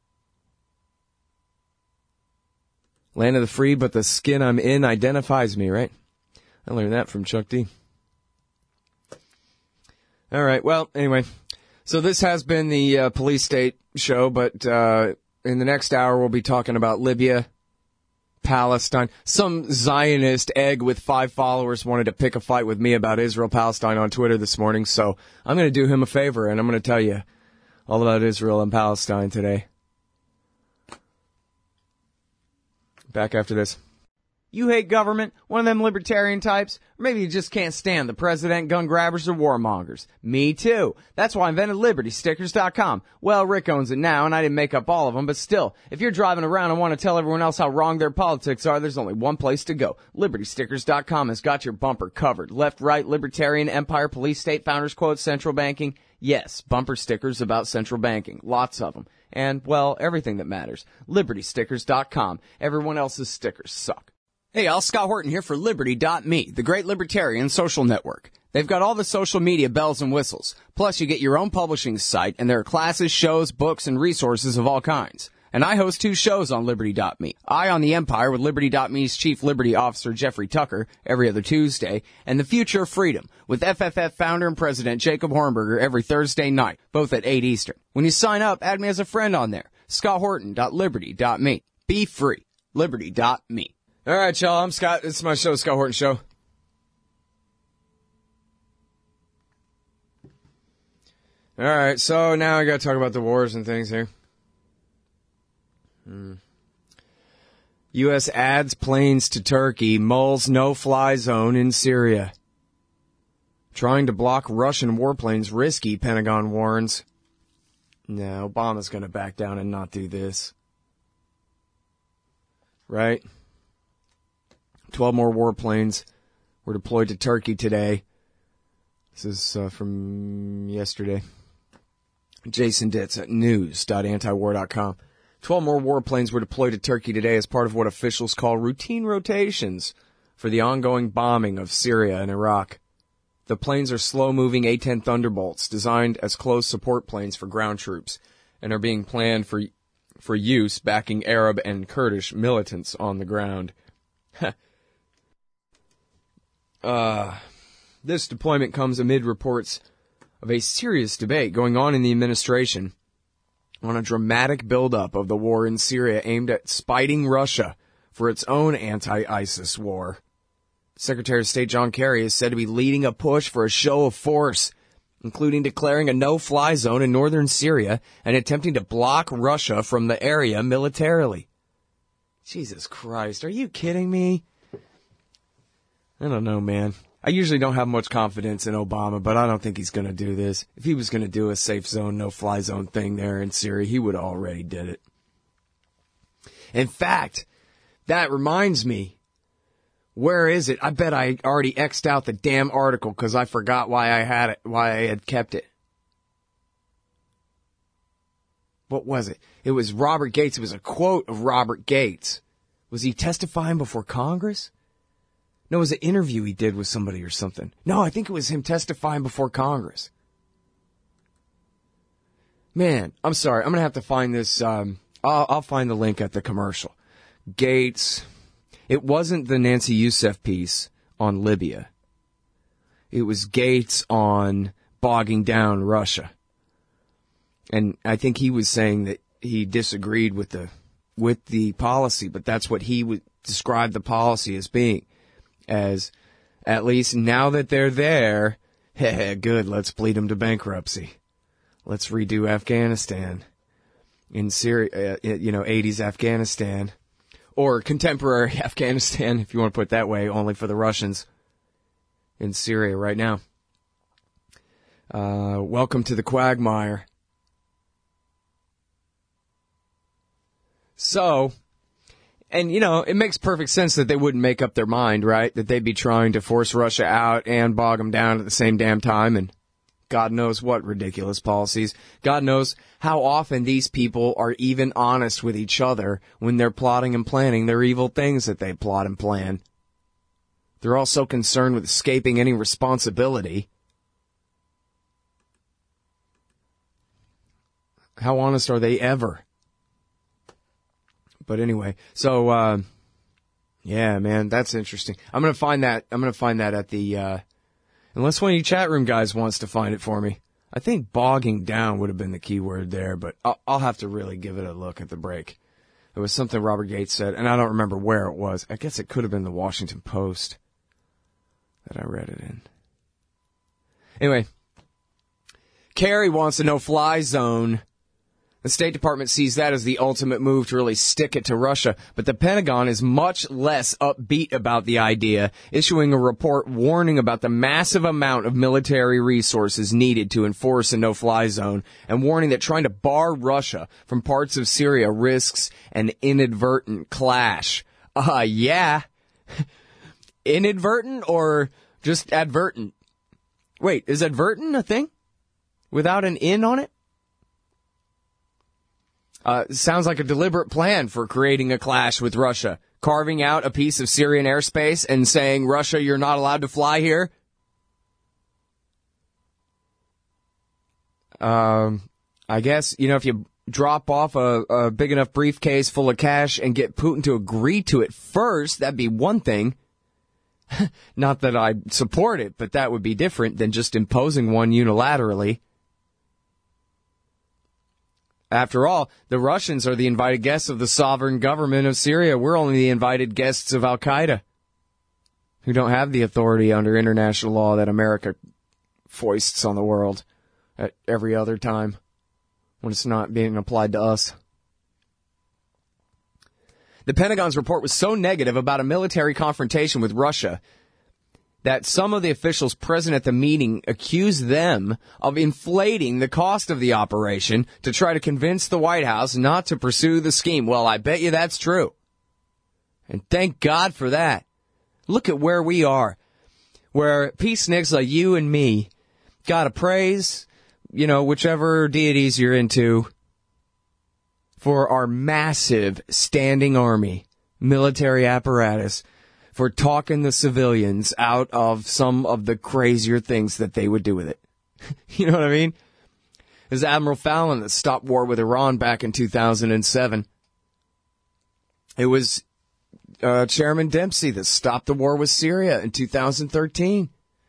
Land of the free, but the skin I'm in identifies me, right? I learned that from Chuck D. All right, well, anyway. So this has been the Police State show, but in the next hour we'll be talking about Libya, Palestine. Some Zionist egg with 5 followers wanted to pick a fight with me about Israel-Palestine on Twitter this morning, so I'm going to do him a favor, and I'm going to tell you all about Israel and Palestine today. Back after this. You hate government, one of them libertarian types, or maybe you just can't stand the president, gun grabbers, or warmongers. Me too. That's why I invented LibertyStickers.com. Well, Rick owns it now, and I didn't make up all of them, but still, if you're driving around and want to tell everyone else how wrong their politics are, there's only one place to go. LibertyStickers.com has got your bumper covered. Left, right, libertarian, empire, police, state, founders quotes, central banking. Yes, bumper stickers about central banking. Lots of them. And, well, everything that matters. LibertyStickers.com. Everyone else's stickers suck. Hey, y'all, Scott Horton here for Liberty.me, the great libertarian social network. They've got all the social media bells and whistles. Plus, you get your own publishing site, and there are classes, shows, books, and resources of all kinds. And I host 2 shows on Liberty.me. Eye on the Empire with Liberty.me's Chief Liberty Officer Jeffrey Tucker every other Tuesday, and The Future of Freedom with FFF founder and president Jacob Hornberger every Thursday night, both at 8 Eastern. When you sign up, add me as a friend on there. ScottHorton.Liberty.me. Be free. Liberty.me. All right, y'all, I'm Scott. This is my show, Scott Horton Show. All right, so now I got to talk about the wars and things here. U.S. adds planes to Turkey, mulls no-fly zone in Syria. Trying to block Russian warplanes risky, Pentagon warns. No, Obama's going to back down and not do this. Right? 12 more warplanes were deployed to Turkey today. This is from yesterday. Jason Ditz at news.antiwar.com. 12 more warplanes were deployed to Turkey today as part of what officials call routine rotations for the ongoing bombing of Syria and Iraq. The planes are slow-moving A-10 Thunderbolts designed as close support planes for ground troops and are being planned for use backing Arab and Kurdish militants on the ground. This deployment comes amid reports of a serious debate going on in the administration on a dramatic buildup of the war in Syria aimed at spiting Russia for its own anti-ISIS war. Secretary of State John Kerry is said to be leading a push for a show of force, including declaring a no-fly zone in northern Syria and attempting to block Russia from the area militarily. Jesus Christ, are you kidding me? I don't know, man. I usually don't have much confidence in Obama, but I don't think he's going to do this. If he was going to do a safe zone, no-fly zone thing there in Syria, he would have already did it. In fact, that reminds me, where is it? I bet I already X'd out the damn article because I forgot why I had it, why I had kept it. What was it? It was Robert Gates. It was a quote of Robert Gates. Was he testifying before Congress? No, it was an interview he did with somebody or something. No, I think it was him testifying before Congress. Man, I'm sorry. I'm going to have to find this. I'll find the link at the commercial. Gates. It wasn't the Nancy Youssef piece on Libya. It was Gates on bogging down Russia. And I think he was saying that he disagreed with the policy, but that's what he would describe the policy as being. As, at least now that they're there, good, let's bleed them to bankruptcy. Let's redo Afghanistan. in Syria, 80s Afghanistan, or contemporary Afghanistan, if you want to put it that way, only for the Russians in Syria right now. Welcome to the quagmire. So, and it makes perfect sense that they wouldn't make up their mind, right? That they'd be trying to force Russia out and bog them down at the same damn time, and God knows what ridiculous policies. God knows how often these people are even honest with each other when they're plotting and planning their evil things that they plot and plan. They're all so concerned with escaping any responsibility. How honest are they ever? But anyway, so, yeah, man, that's interesting. I'm going to find that at the, unless one of you chat room guys wants to find it for me. I think bogging down would have been the key word there, but I'll have to really give it a look at the break. It was something Robert Gates said, and I don't remember where it was. I guess it could have been the Washington Post that I read it in. Anyway, Kerry wants a no-fly zone. The State Department sees that as the ultimate move to really stick it to Russia, but the Pentagon is much less upbeat about the idea, issuing a report warning about the massive amount of military resources needed to enforce a no-fly zone, and warning that trying to bar Russia from parts of Syria risks an inadvertent clash. Yeah. Inadvertent or just advertent? Wait, is advertent a thing? Without an in on it? Sounds like a deliberate plan for creating a clash with Russia. Carving out a piece of Syrian airspace and saying, Russia, you're not allowed to fly here. I guess, if you drop off a big enough briefcase full of cash and get Putin to agree to it first, that'd be one thing. Not that I support it, but that would be different than just imposing one unilaterally. After all, the Russians are the invited guests of the sovereign government of Syria. We're only the invited guests of Al-Qaeda, who don't have the authority under international law that America foists on the world at every other time when it's not being applied to us. The Pentagon's report was so negative about a military confrontation with Russia that some of the officials present at the meeting accused them of inflating the cost of the operation to try to convince the White House not to pursue the scheme. Well, I bet you that's true. And thank God for that. Look at where we are, where peaceniks like you and me gotta praise, whichever deities you're into, for our massive standing army, military apparatus, for talking the civilians out of some of the crazier things that they would do with it. You know what I mean? It was Admiral Fallon that stopped war with Iran back in 2007. It was Chairman Dempsey that stopped the war with Syria in 2013.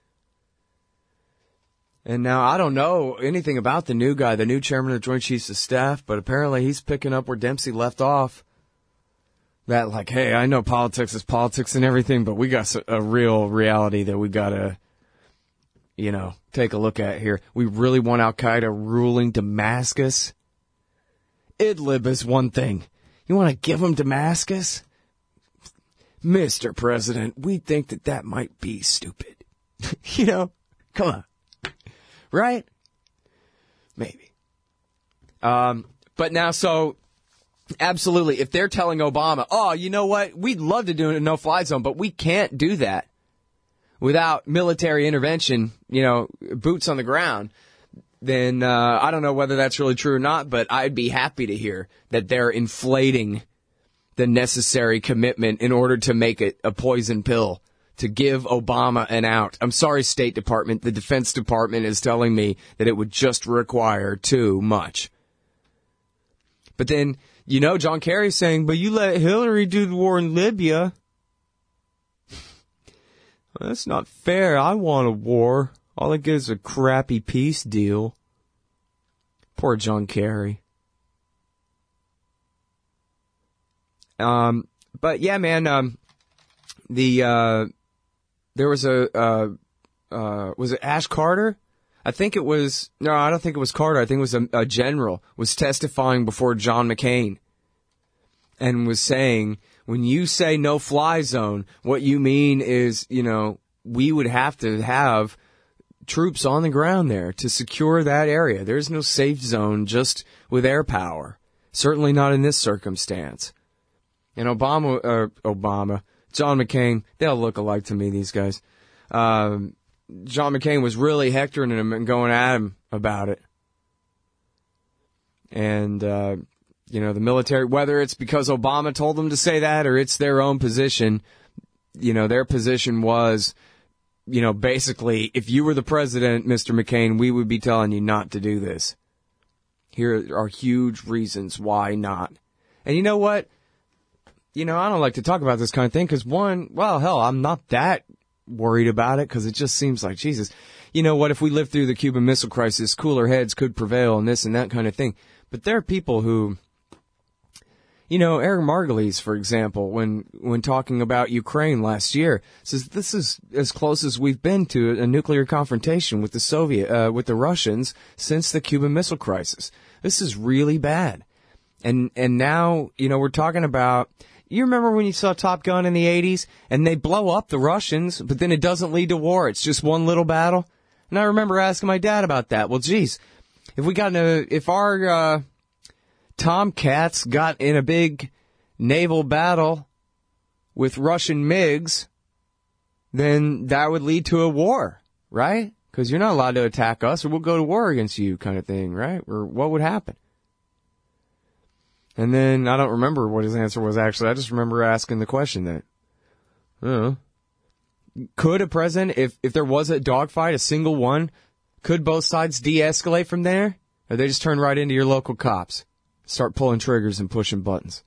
And now I don't know anything about the new guy, the new chairman of the Joint Chiefs of Staff, but apparently he's picking up where Dempsey left off. That hey, I know politics is politics and everything, but we got a real reality that we got to, take a look at here. We really want Al-Qaeda ruling Damascus? Idlib is one thing. You want to give them Damascus? Mr. President, we think that might be stupid. Come on. Right? Maybe. But now, absolutely, if they're telling Obama, oh, you know what, we'd love to do a no-fly zone, but we can't do that without military intervention, boots on the ground, then I don't know whether that's really true or not, but I'd be happy to hear that they're inflating the necessary commitment in order to make it a poison pill to give Obama an out. I'm sorry, State Department. The Defense Department is telling me that it would just require too much. But then, John Kerry's saying, but you let Hillary do the war in Libya. Well, that's not fair. I want a war. All I get is a crappy peace deal. Poor John Kerry. But yeah, man, there was was it Ash Carter? I think it was, no, I don't think it was Carter. I think it was a general was testifying before John McCain and was saying, when you say no fly zone, what you mean is, we would have to have troops on the ground there to secure that area. There's no safe zone just with air power. Certainly not in this circumstance. And John McCain, they all look alike to me, these guys. John McCain was really hectoring him and going at him about it. And, the military, whether it's because Obama told them to say that or it's their own position, their position was, basically, if you were the president, Mr. McCain, we would be telling you not to do this. Here are huge reasons why not. And you know what? I don't like to talk about this kind of thing because I'm not that worried about it because it just seems like, Jesus, what if we live through the Cuban Missile Crisis, cooler heads could prevail and this and that kind of thing. But there are people who, Eric Margulies, for example, when talking about Ukraine last year, says this is as close as we've been to a nuclear confrontation with with the Russians since the Cuban Missile Crisis. This is really bad. And now, we're talking about, you remember when you saw Top Gun in the 80s and they blow up the Russians, but then it doesn't lead to war. It's just one little battle. And I remember asking my dad about that. Well, geez, if our Tomcats got in a big naval battle with Russian MiGs, then that would lead to a war, right? Because you're not allowed to attack us or we'll go to war against you kind of thing, right? Or what would happen? And then I don't remember what his answer was actually. I just remember asking the question that, could a president, if there was a dogfight, a single one, could both sides de-escalate from there? Or they just turn right into your local cops, start pulling triggers and pushing buttons?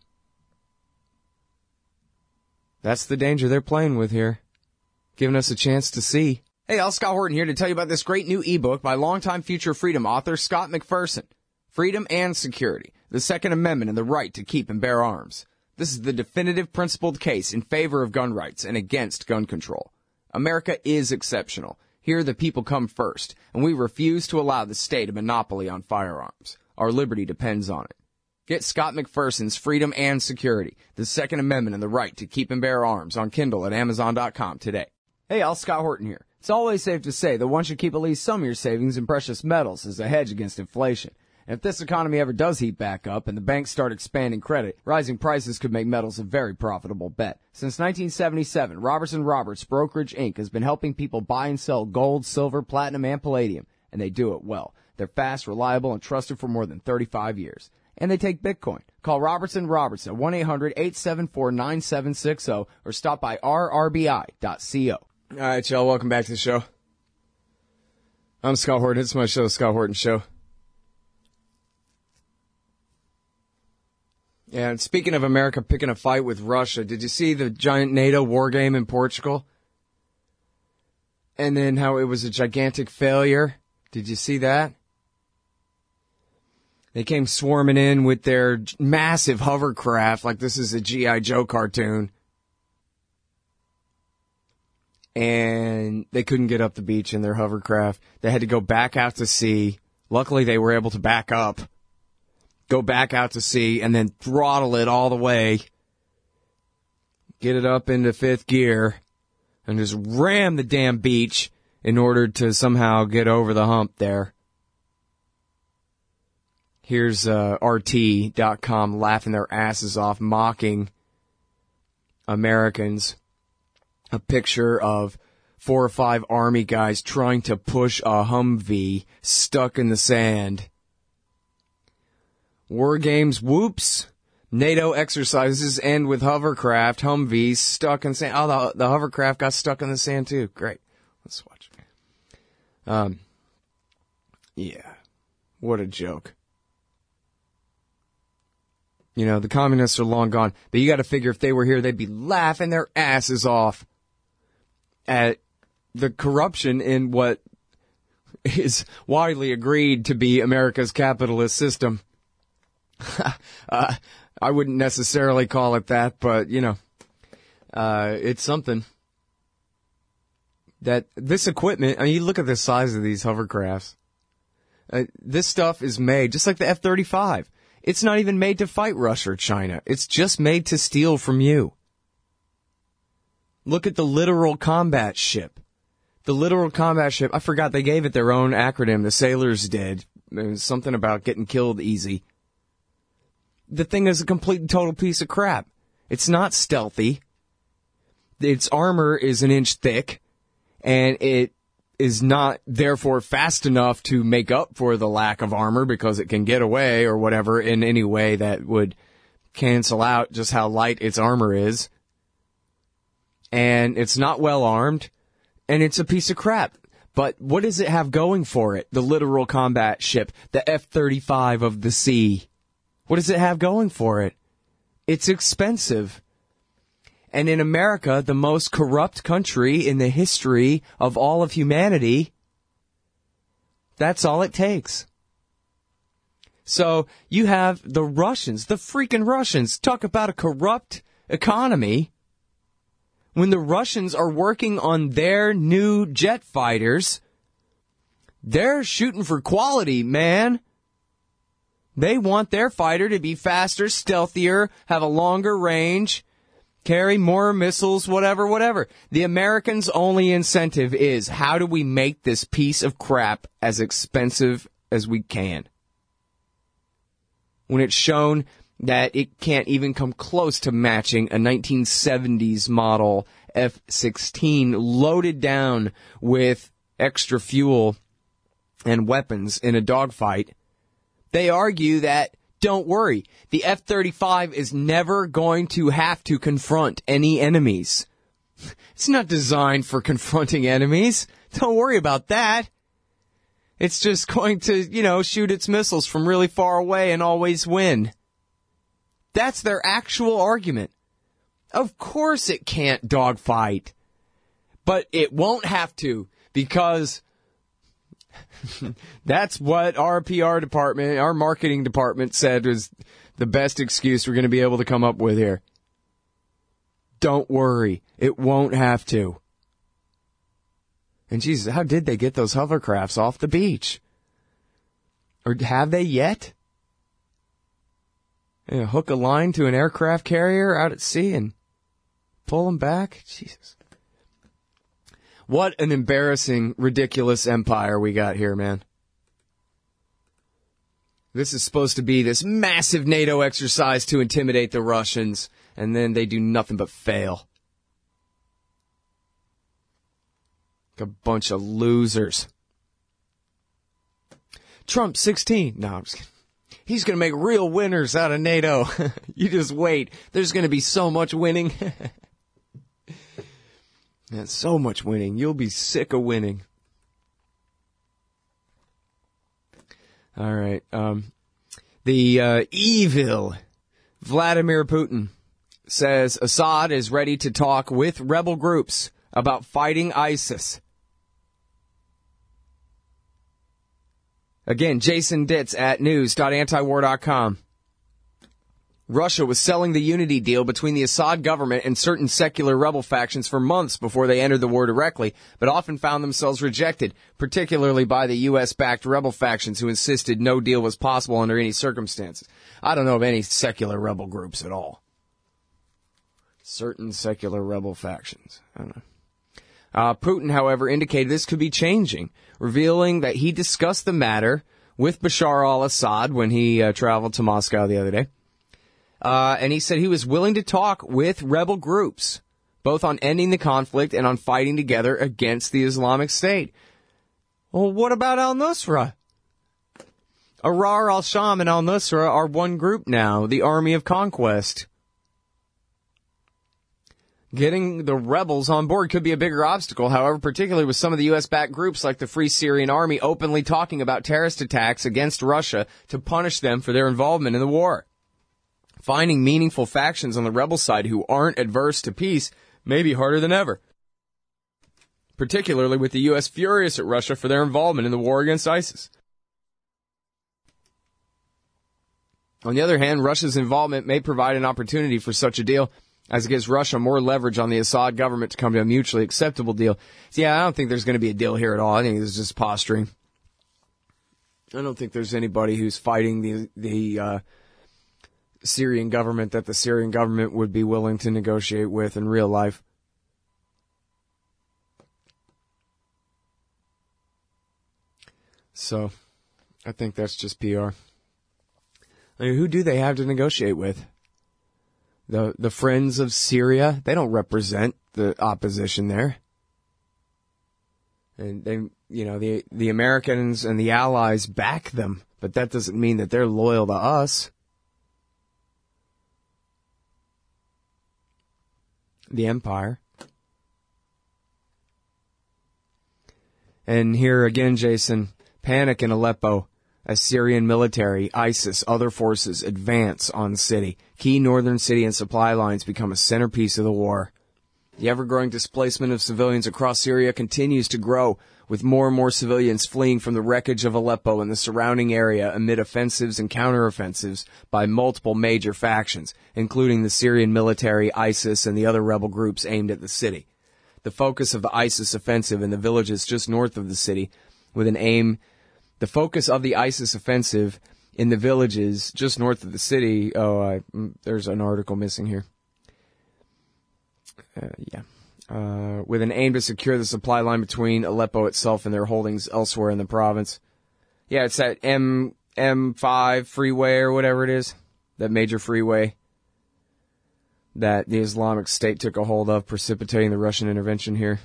That's the danger they're playing with here, giving us a chance to see. Hey, Al, Scott Horton here to tell you about this great new ebook by longtime Future Freedom author Scott McPherson. Freedom and Security, the Second Amendment and the Right to Keep and Bear Arms. This is the definitive principled case in favor of gun rights and against gun control. America is exceptional. Here the people come first, and we refuse to allow the state a monopoly on firearms. Our liberty depends on it. Get Scott McPherson's Freedom and Security, the Second Amendment and the Right to Keep and Bear Arms on Kindle at Amazon.com today. Hey, Al, Scott Horton here. It's always safe to say that one should keep at least some of your savings in precious metals as a hedge against inflation. And if this economy ever does heat back up and the banks start expanding credit, rising prices could make metals a very profitable bet. Since 1977, Robertson Roberts Brokerage Inc. has been helping people buy and sell gold, silver, platinum, and palladium, and they do it well. They're fast, reliable, and trusted for more than 35 years. And they take Bitcoin. Call Robertson Roberts at 1-800-874-9760 or stop by rrbi.co. All right, y'all, welcome back to the show. I'm Scott Horton. It's my show, The Scott Horton Show. And speaking of America picking a fight with Russia, did you see the giant NATO war game in Portugal? And then how it was a gigantic failure? Did you see that? They came swarming in with their massive hovercraft like this is a G.I. Joe cartoon. And they couldn't get up the beach in their hovercraft. They had to go back out to sea. Luckily, they were able to back up, go back out to sea, and then throttle it all the way, get it up into fifth gear, and just ram the damn beach in order to somehow get over the hump there. Here's RT.com laughing their asses off, mocking Americans. A picture of 4 or 5 Army guys trying to push a Humvee stuck in the sand. War games, whoops. NATO exercises end with hovercraft, Humvees stuck in sand. Oh, the hovercraft got stuck in the sand too. Great. Let's watch. Yeah. What a joke. You know, the communists are long gone, but you got to figure if they were here, they'd be laughing their asses off at the corruption in what is widely agreed to be America's capitalist system. I wouldn't necessarily call it that, but, you know, it's something. that this equipment, I mean, you look at the size of these hovercrafts. This stuff is made, just like the F-35. It's not even made to fight Russia or China. It's just made to steal from you. Look at the Littoral Combat Ship. The Littoral Combat Ship, I forgot they gave it their own acronym. The sailors did. It was something about getting killed easy. The thing is a complete and total piece of crap. It's not stealthy. Its armor is an inch thick, and it is not, therefore, fast enough to make up for the lack of armor because it can get away or whatever in any way that would cancel out just how light its armor is. And it's not well armed, and it's a piece of crap. But what does it have going for it? The Littoral Combat Ship, the F-35 of the sea. What does it have going for it? It's expensive. And in America, the most corrupt country in the history of all of humanity, that's all it takes. So you have the Russians, the freaking Russians, talk about a corrupt economy. When the Russians are working on their new jet fighters, they're shooting for quality, man. They want their fighter to be faster, stealthier, have a longer range, carry more missiles, whatever. The Americans' only incentive is, how do we make this piece of crap as expensive as we can? When it's shown that it can't even come close to matching a 1970s model F-16 loaded down with extra fuel and weapons in a dogfight, they argue that, don't worry, the F-35 is never going to have to confront any enemies. It's not designed for confronting enemies. Don't worry about that. It's just going to, shoot its missiles from really far away and always win. That's their actual argument. Of course it can't dogfight. But it won't have to, because that's what our PR department, our marketing department said was the best excuse we're going to be able to come up with here. Don't worry, it won't have to. And Jesus, how did they get those hovercrafts off the beach? Or have they yet? Hook a line to an aircraft carrier out at sea and pull them back? Jesus. What an embarrassing, ridiculous empire we got here, man. This is supposed to be this massive NATO exercise to intimidate the Russians, and then they do nothing but fail. A bunch of losers. Trump 16. No, I'm just kidding. He's going to make real winners out of NATO. You just wait. There's going to be so much winning. And so much winning. You'll be sick of winning. All right. The evil Vladimir Putin says Assad is ready to talk with rebel groups about fighting ISIS. Again, Jason Ditz at news.antiwar.com. Russia was selling the unity deal between the Assad government and certain secular rebel factions for months before they entered the war directly, but often found themselves rejected, particularly by the U.S.-backed rebel factions who insisted no deal was possible under any circumstances. I don't know of any secular rebel groups at all. Certain secular rebel factions. I don't know. Putin, however, indicated this could be changing, revealing that he discussed the matter with Bashar al-Assad when he traveled to Moscow the other day. And he said he was willing to talk with rebel groups, both on ending the conflict and on fighting together against the Islamic State. Well, what about al-Nusra? Ahrar al-Sham and al-Nusra are one group now, the Army of Conquest. Getting the rebels on board could be a bigger obstacle, however, particularly with some of the U.S.-backed groups like the Free Syrian Army openly talking about terrorist attacks against Russia to punish them for their involvement in the war. Finding meaningful factions on the rebel side who aren't adverse to peace may be harder than ever, particularly with the U.S. furious at Russia for their involvement in the war against ISIS. On the other hand, Russia's involvement may provide an opportunity for such a deal. as it gives Russia more leverage on the Assad government to come to a mutually acceptable deal. So, yeah, I don't think there's going to be a deal here at all. I think this is just posturing. I don't think there's anybody who's fighting the Syrian government that the Syrian government would be willing to negotiate with in real life. So, I think that's just PR. I mean, who do they have to negotiate with? The Friends of Syria? They don't represent the opposition there. And they, the Americans and the Allies back them, but that doesn't mean that they're loyal to us. The Empire. And here again, Jason, panic in Aleppo as Syrian military, ISIS, other forces advance on the city. Key northern city and supply lines become a centerpiece of the war. The ever-growing displacement of civilians across Syria continues to grow, with more and more civilians fleeing from the wreckage of Aleppo and the surrounding area amid offensives and counteroffensives by multiple major factions, including the Syrian military, ISIS, and the other rebel groups aimed at the city. The focus of the ISIS offensive in the villages just north of the city, the focus of the ISIS offensive in the villages just north of the city, there's an article missing here. With an aim to secure the supply line between Aleppo itself and their holdings elsewhere in the province. Yeah, it's that M5 freeway or whatever it is, that major freeway that the Islamic State took a hold of, precipitating the Russian intervention here.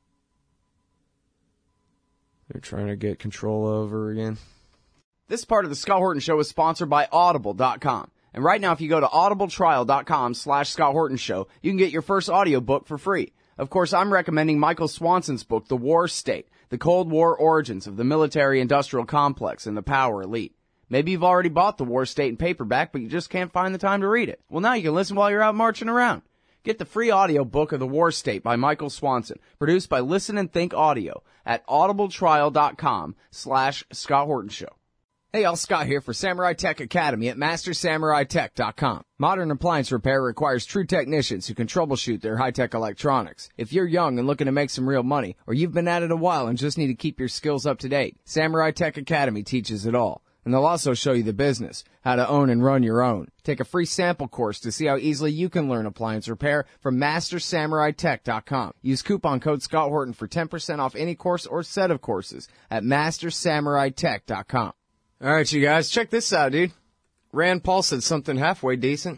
They're trying to get control over again. This part of the Scott Horton Show is sponsored by Audible.com. And right now, if you go to audibletrial.com/Scott Horton Show, you can get your first audiobook for free. Of course, I'm recommending Michael Swanson's book, The War State, The Cold War Origins of the Military-Industrial Complex and the Power Elite. Maybe you've already bought The War State in paperback, but you just can't find the time to read it. Well, now you can listen while you're out marching around. Get the free audiobook of The War State by Michael Swanson, produced by Listen and Think Audio at audibletrial.com/Scott Horton Show. Hey, y'all, Scott here for Samurai Tech Academy at MasterSamuraiTech.com. Modern appliance repair requires true technicians who can troubleshoot their high-tech electronics. If you're young and looking to make some real money, or you've been at it a while and just need to keep your skills up to date, Samurai Tech Academy teaches it all. And they'll also show you the business, how to own and run your own. Take a free sample course to see how easily you can learn appliance repair from MasterSamuraiTech.com. Use coupon code Scott Horton for 10% off any course or set of courses at MasterSamuraiTech.com. All right, you guys, check this out, dude. Rand Paul said something halfway decent.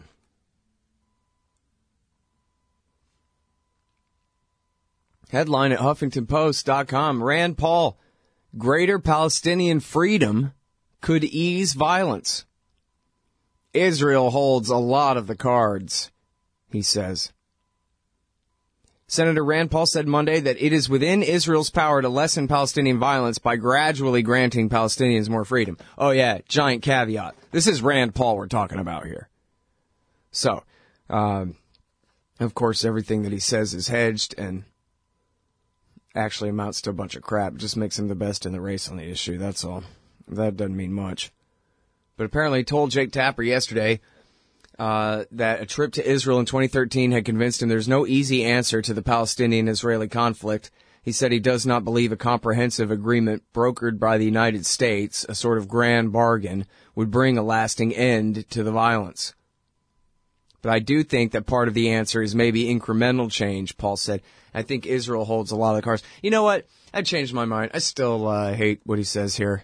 Headline at HuffingtonPost.com. Rand Paul, greater Palestinian freedom could ease violence. Israel holds a lot of the cards, he says. Senator Rand Paul said Monday that it is within Israel's power to lessen Palestinian violence by gradually granting Palestinians more freedom. Oh yeah, giant caveat. This is Rand Paul we're talking about here. So, of course, everything that he says is hedged and actually amounts to a bunch of crap. It just makes him the best in the race on the issue, that's all. That doesn't mean much. But apparently he told Jake Tapper yesterday that a trip to Israel in 2013 had convinced him there's no easy answer to the Palestinian-Israeli conflict. He said he does not believe a comprehensive agreement brokered by the United States, a sort of grand bargain, would bring a lasting end to the violence. But I do think that part of the answer is maybe incremental change, Paul said. I think Israel holds a lot of the cards. You know what? I changed my mind. I still hate what he says here.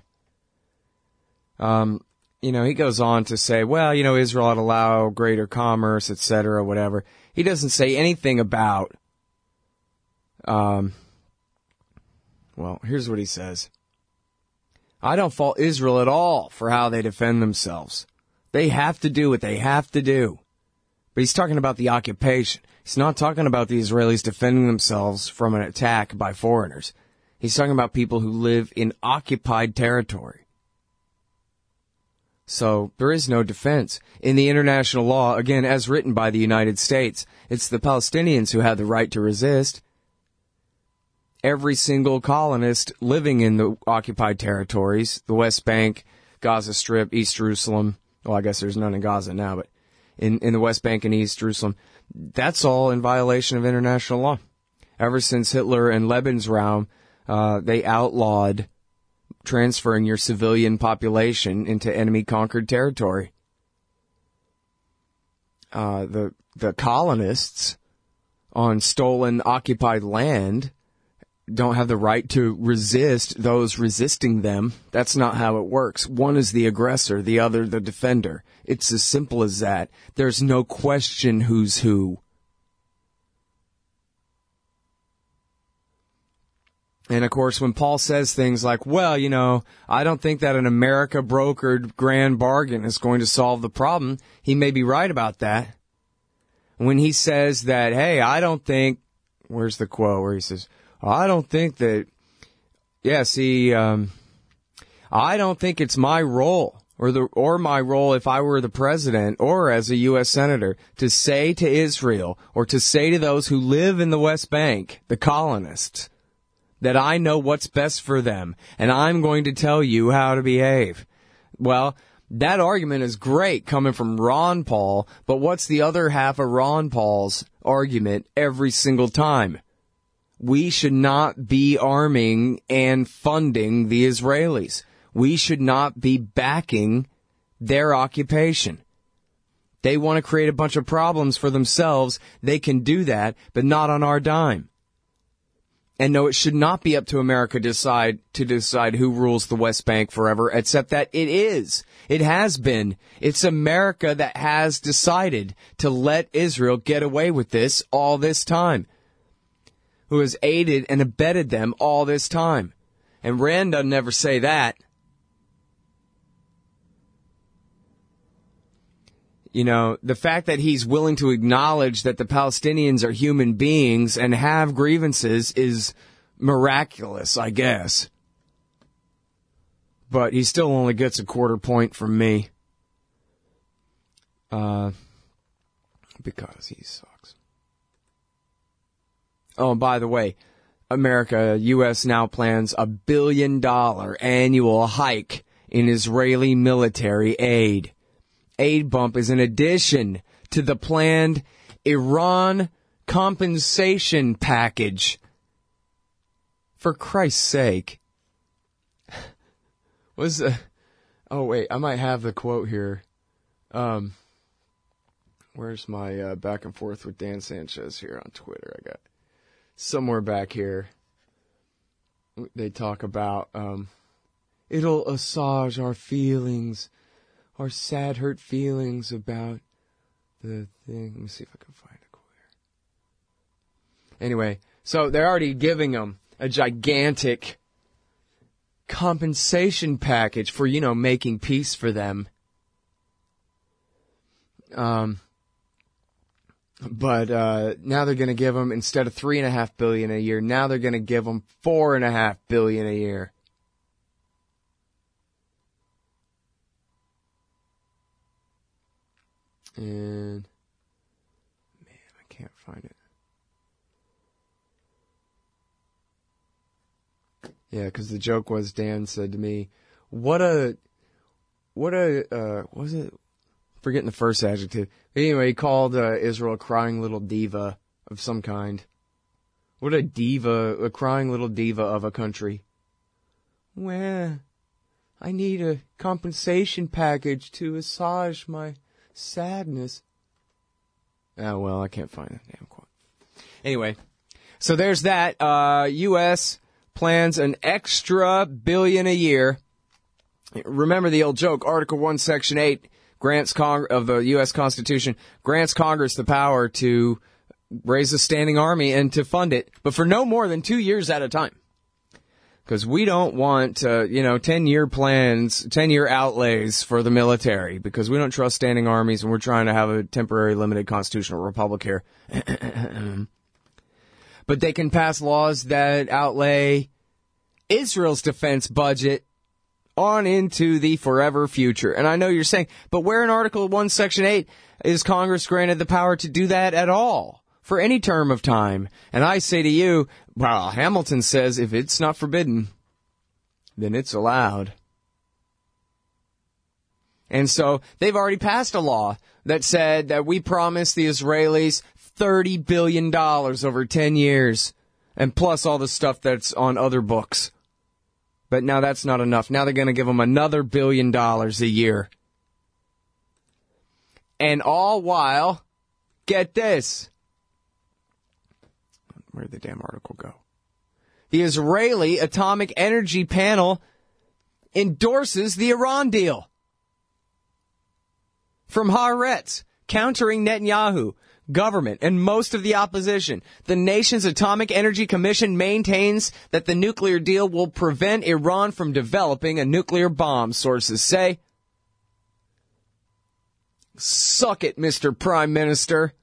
He goes on to say, well, Israel ought to allow greater commerce, etc., whatever. He doesn't say anything about, here's what he says. I don't fault Israel at all for how they defend themselves. They have to do what they have to do. But he's talking about the occupation. He's not talking about the Israelis defending themselves from an attack by foreigners. He's talking about people who live in occupied territory. So there is no defense. In the international law, again, as written by the United States, it's the Palestinians who have the right to resist. Every single colonist living in the occupied territories, the West Bank, Gaza Strip, East Jerusalem, well, I guess there's none in Gaza now, but in the West Bank and East Jerusalem, that's all in violation of international law. Ever since Hitler and Lebensraum, they outlawed transferring your civilian population into enemy-conquered territory. The colonists on stolen, occupied land don't have the right to resist those resisting them. That's not how it works. One is the aggressor, the other the defender. It's as simple as that. There's no question who's who. And, of course, when Paul says things like, well, you know, I don't think that an America-brokered grand bargain is going to solve the problem, he may be right about that. When he says that, hey, I don't think, where's the quote where he says, I don't think that, I don't think it's my role or my role if I were the president or as a U.S. senator to say to Israel or to say to those who live in the West Bank, the colonists, that I know what's best for them and I'm going to tell you how to behave. Well, that argument is great coming from Ron Paul, but what's the other half of Ron Paul's argument every single time? We should not be arming and funding the Israelis. We should not be backing their occupation. They want to create a bunch of problems for themselves. They can do that, but not on our dime. And no, it should not be up to America to decide who rules the West Bank forever, except that it is. It has been. It's America that has decided to let Israel get away with this all this time, who has aided and abetted them all this time. And Rand doesn't ever say that. You know, the fact that he's willing to acknowledge that the Palestinians are human beings and have grievances is miraculous, I guess. But he still only gets a quarter point from me. Because he sucks. Oh, and by the way, U.S. now plans $1 billion annual hike in Israeli military aid. Aid bump is in addition to the planned Iran compensation package. For Christ's sake. Oh, wait, I might have the quote here. Where's my back and forth with Dan Sanchez here on Twitter? I got somewhere back here. They talk about, it'll assuage our feelings, our sad, hurt feelings about the thing. Let me see if I can find a quote here. Anyway, so they're already giving them a gigantic compensation package for, making peace for them. But now they're going to give them, instead of $3.5 billion a year, now they're going to give them $4.5 billion a year. And man, I can't find it. Yeah, because the joke was, Dan said to me, what was it? Forgetting the first adjective. Anyway, he called Israel a crying little diva of some kind. What a diva, a crying little diva of a country. Well, I need a compensation package to assuage my sadness. Oh, well, I can't find that damn quote. Anyway, so there's that. U.S. plans an extra $1 billion a year. Remember the old joke, Article 1, Section 8 grants of the U.S. Constitution grants Congress the power to raise a standing army and to fund it, but for no more than 2 years at a time. Because we don't want, 10-year plans, 10-year outlays for the military, because we don't trust standing armies, and we're trying to have a temporary limited constitutional republic here. But they can pass laws that outlay Israel's defense budget on into the forever future. And I know you're saying, but where in Article 1, Section 8 is Congress granted the power to do that at all for any term of time? And I say to you, well, Hamilton says if it's not forbidden, then it's allowed. And so they've already passed a law that said that we promised the Israelis $30 billion over 10 years. And plus all the stuff that's on other books. But now that's not enough. Now they're going to give them another $1 billion a year. And all while, get this. Where'd the damn article go? The Israeli Atomic Energy Panel endorses the Iran deal. From Haaretz, countering Netanyahu, government, and most of the opposition, the nation's Atomic Energy Commission maintains that the nuclear deal will prevent Iran from developing a nuclear bomb, sources say. Suck it, Mr. Prime Minister.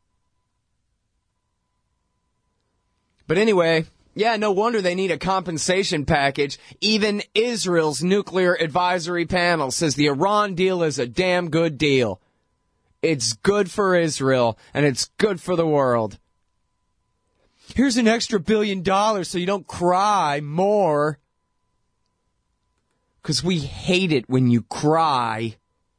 But anyway, yeah, no wonder they need a compensation package. Even Israel's nuclear advisory panel says the Iran deal is a damn good deal. It's good for Israel, and it's good for the world. Here's an extra $1 billion so you don't cry more. 'Cause we hate it when you cry.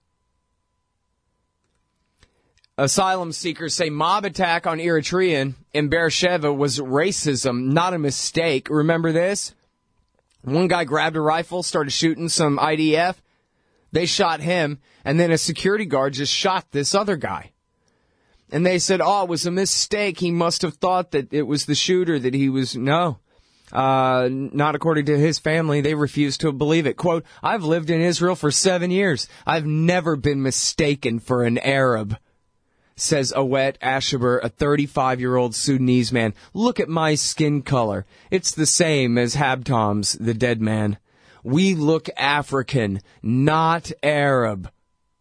Asylum seekers say mob attack on Eritrean in Beersheba was racism, not a mistake. Remember this? One guy grabbed a rifle, started shooting some IDF. They shot him, and then a security guard just shot this other guy. And they said, oh, it was a mistake. He must have thought that it was the shooter, that he was... No, not according to his family. They refused to believe it. Quote, I've lived in Israel for 7 years. I've never been mistaken for an Arab, says Awet Ashaber, a 35-year-old Sudanese man. Look at my skin color. It's the same as Habtom's, the dead man. We look African, not Arab.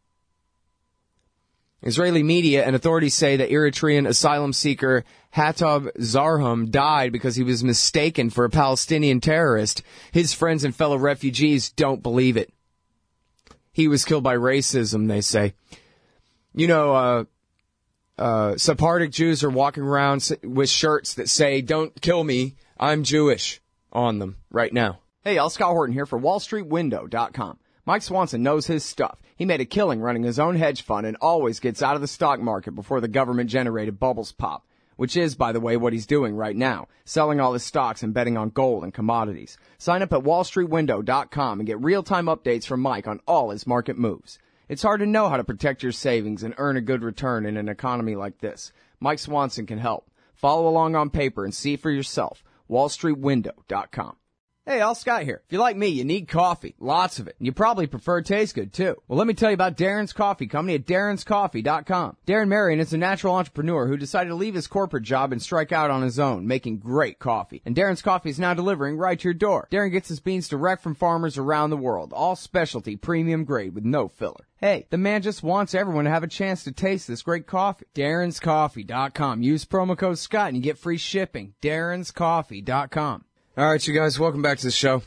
Israeli media and authorities say that Eritrean asylum seeker Hatab Zarhum died because he was mistaken for a Palestinian terrorist. His friends and fellow refugees don't believe it. He was killed by racism, they say. You know, Sephardic Jews are walking around with shirts that say, don't kill me, I'm Jewish, on them right now. Hey, y'all, Scott Horton here for WallStreetWindow.com. Mike Swanson knows his stuff. He made a killing running his own hedge fund and always gets out of the stock market before the government-generated bubbles pop, which is, by the way, what he's doing right now, selling all his stocks and betting on gold and commodities. Sign up at WallStreetWindow.com and get real-time updates from Mike on all his market moves. It's hard to know how to protect your savings and earn a good return in an economy like this. Mike Swanson can help. Follow along on paper and see for yourself. WallStreetWindow.com. Hey, all, Scott here. If you're like me, you need coffee. Lots of it. And you probably prefer it tastes good, too. Well, let me tell you about Darren's Coffee Company at Darren'sCoffee.com. Darren Marion is a natural entrepreneur who decided to leave his corporate job and strike out on his own, making great coffee. And Darren's Coffee is now delivering right to your door. Darren gets his beans direct from farmers around the world. All specialty, premium grade with no filler. Hey, the man just wants everyone to have a chance to taste this great coffee. Darren'sCoffee.com. Use promo code Scott and you get free shipping. Darren'sCoffee.com. All right, you guys, welcome back to the show.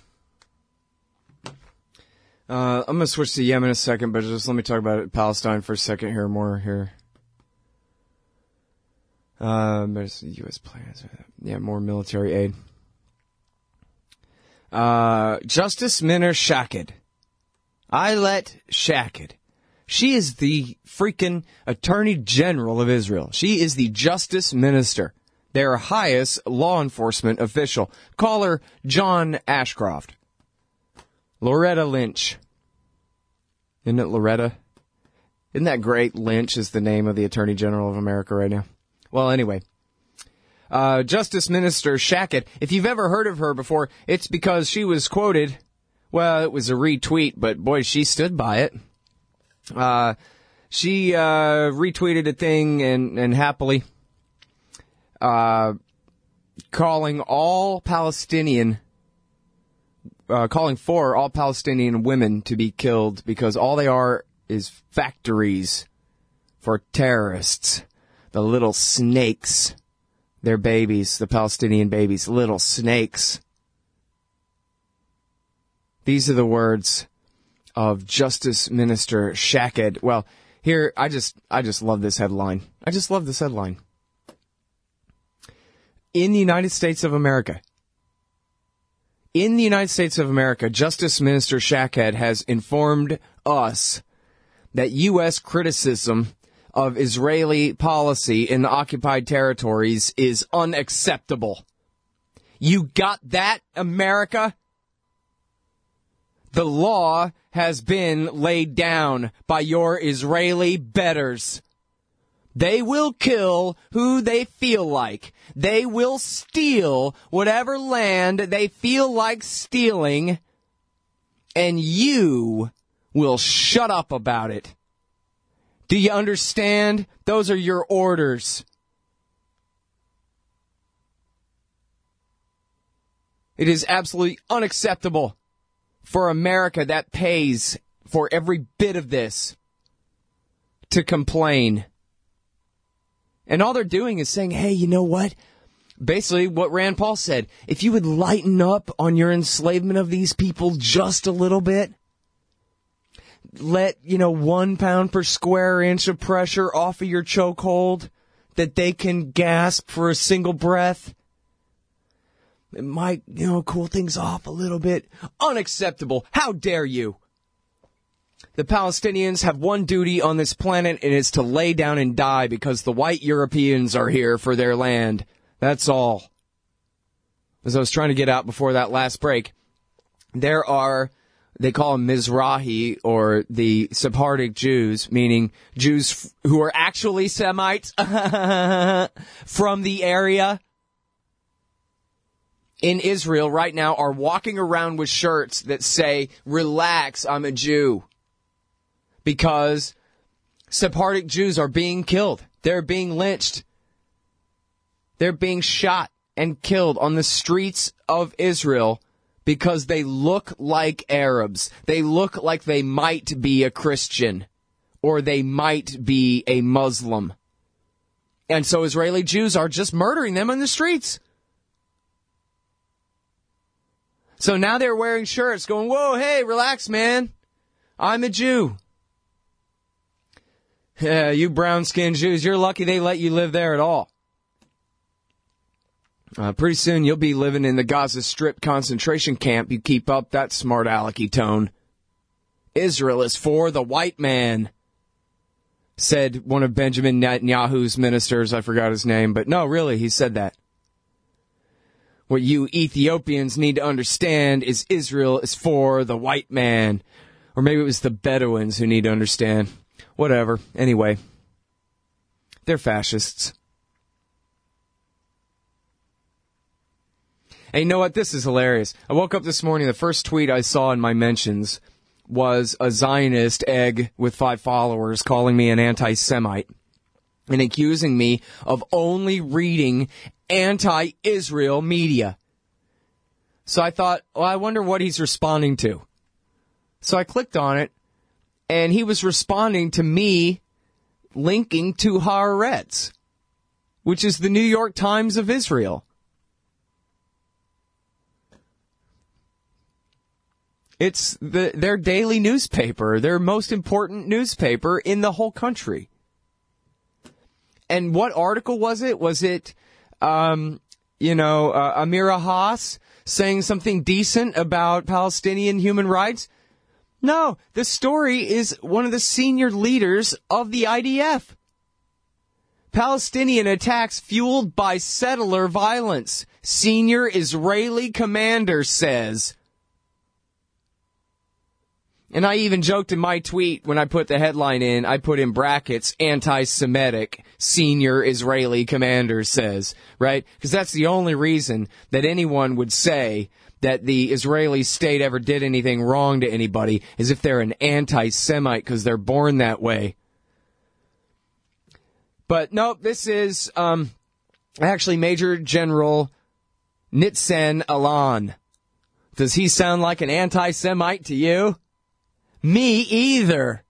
I'm going to switch to Yemen in a second, but just let me talk about Palestine for a second here, more here. There's U.S. plans. Yeah, more military aid. Justice Minna Shaked. Ayelet Shaked. She is the freaking Attorney General of Israel. She is the Justice Minister, their highest law enforcement official. Call her John Ashcroft. Loretta Lynch. Isn't it Loretta? Isn't that great? Lynch is the name of the Attorney General of America right now. Well, anyway. Justice Minister Shaked. If you've ever heard of her before, it's because she was quoted. Well, it was a retweet, but boy, she stood by it. She retweeted a thing and happily calling for all Palestinian women to be killed because all they are is factories for terrorists. The little snakes, their babies, the Palestinian babies, little snakes. These are the words of Justice Minister Shaked. Well, here, I just love this headline. I just love this headline. In the United States of America, Justice Minister Shaked has informed us that U.S. criticism of Israeli policy in the occupied territories is unacceptable. You got that, America? The law has been laid down by your Israeli betters. They will kill who they feel like. They will steal whatever land they feel like stealing, and you will shut up about it. Do you understand? Those are your orders. It is absolutely unacceptable for America that pays for every bit of this to complain. And all they're doing is saying, hey, you know what? Basically what Rand Paul said, if you would lighten up on your enslavement of these people just a little bit, let, 1 pound per square inch of pressure off of your chokehold that they can gasp for a single breath, it might, cool things off a little bit. Unacceptable. How dare you? The Palestinians have one duty on this planet, and it's to lay down and die because the white Europeans are here for their land. That's all. As I was trying to get out before that last break, there are, they call them Mizrahi, or the Sephardic Jews, meaning Jews who are actually Semites from the area in Israel right now, are walking around with shirts that say, relax, I'm a Jew. Because Sephardic Jews are being killed. They're being lynched. They're being shot and killed on the streets of Israel because they look like Arabs. They look like they might be a Christian, or they might be a Muslim. And so Israeli Jews are just murdering them on the streets. So now they're wearing shirts going, whoa, hey, relax, man. I'm a Jew. Yeah, you brown-skinned Jews, you're lucky they let you live there at all. Pretty soon you'll be living in the Gaza Strip concentration camp. You keep up that smart alecky tone. Israel is for the white man, said one of Benjamin Netanyahu's ministers. I forgot his name, but no, really, he said that. What you Ethiopians need to understand is Israel is for the white man. Or maybe it was the Bedouins who need to understand. Whatever. Anyway, they're fascists. And you know what? This is hilarious. I woke up this morning, the first tweet I saw in my mentions was a Zionist egg with 5 followers calling me an anti-Semite and accusing me of only reading anti-Israel media. So I thought, well, I wonder what he's responding to. So I clicked on it, and he was responding to me linking to Haaretz, which is the New York Times of Israel. It's their daily newspaper, their most important newspaper in the whole country. And what article was it? Was it, Amira Haas saying something decent about Palestinian human rights? No, the story is one of the senior leaders of the IDF. Palestinian attacks fueled by settler violence. Senior Israeli commander says. And I even joked in my tweet when I put the headline in, I put in brackets, anti-Semitic, senior Israeli commander says, right? Because that's the only reason that anyone would say that the Israeli state ever did anything wrong to anybody is if they're an anti-Semite because they're born that way. But no, this is actually Major General Nitzan Alan. Does he sound like an anti-Semite to you? Me either.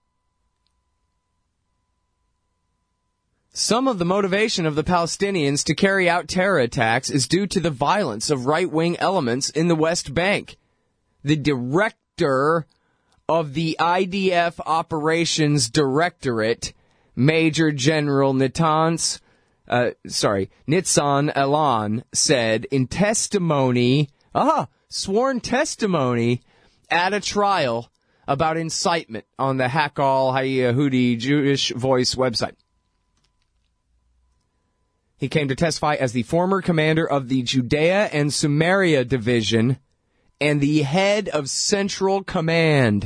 Some of the motivation of the Palestinians to carry out terror attacks is due to the violence of right-wing elements in the West Bank. The director of the IDF Operations Directorate, Major General Nitzan Alan, said in sworn testimony at a trial about incitement on the Hakol Hayehudi Jewish Voice website. He came to testify as the former commander of the Judea and Samaria Division and the head of Central Command.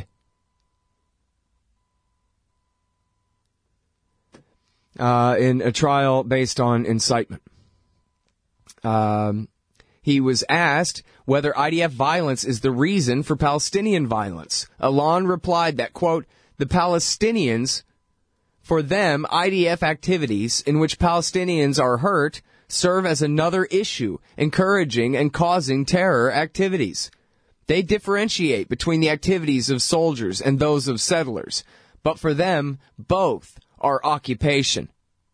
In a trial based on incitement. He was asked whether IDF violence is the reason for Palestinian violence. Alon replied that, quote, the Palestinians, for them, IDF activities in which Palestinians are hurt serve as another issue, encouraging and causing terror activities. They differentiate between the activities of soldiers and those of settlers, but for them, both are occupation.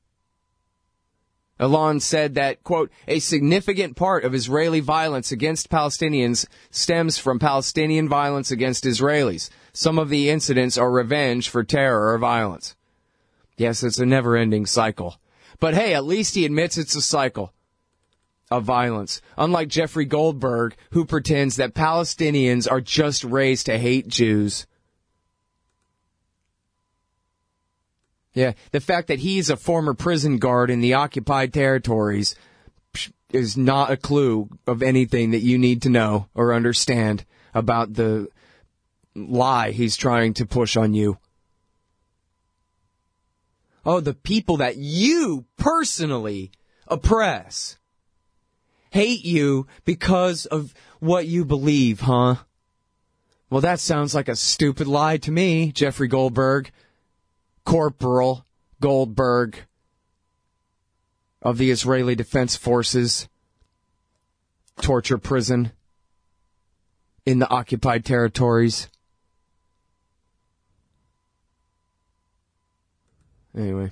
Alon said that, quote, a significant part of Israeli violence against Palestinians stems from Palestinian violence against Israelis. Some of the incidents are revenge for terror or violence. Yes, it's a never-ending cycle. But hey, at least he admits it's a cycle of violence. Unlike Jeffrey Goldberg, who pretends that Palestinians are just raised to hate Jews. Yeah, the fact that he's a former prison guard in the occupied territories is not a clue of anything that you need to know or understand about the lie he's trying to push on you. Oh, the people that you personally oppress hate you because of what you believe, huh? Well, that sounds like a stupid lie to me, Jeffrey Goldberg. Corporal Goldberg of the Israeli Defense Forces torture prison in the occupied territories. Anyway.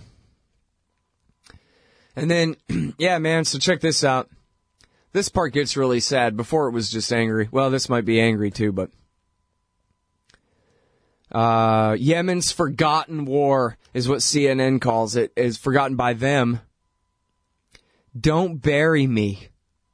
And then, yeah, man, so check this out. This part gets really sad. Before it was just angry. Well, this might be angry too, but Yemen's forgotten war is what CNN calls it, is forgotten by them. Don't bury me.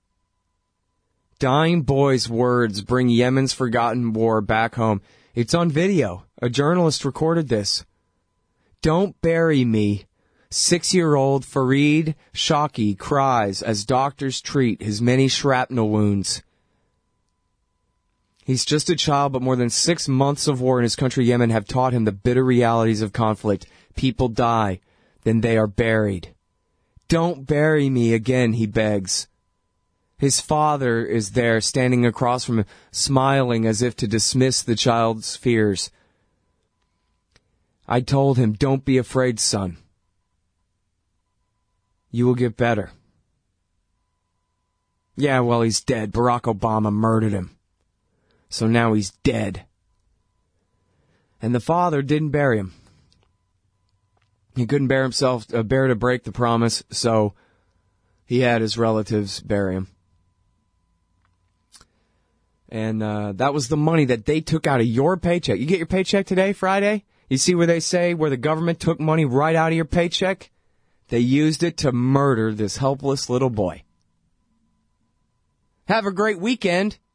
Dying boy's words bring Yemen's forgotten war back home. It's on video. A journalist recorded this. Don't bury me. 6-year-old Fareed Shaki cries as doctors treat his many shrapnel wounds. He's just a child, but more than 6 months of war in his country, Yemen, have taught him the bitter realities of conflict. People die, then they are buried. Don't bury me again, he begs. His father is there, standing across from him, smiling as if to dismiss the child's fears. I told him, don't be afraid, son. You will get better. Yeah, well, he's dead. Barack Obama murdered him. So now he's dead. And the father didn't bury him. He couldn't bear to break the promise, so he had his relatives bury him. And that was the money that they took out of your paycheck. You get your paycheck today, Friday? You see where they say where the government took money right out of your paycheck? They used it to murder this helpless little boy. Have a great weekend.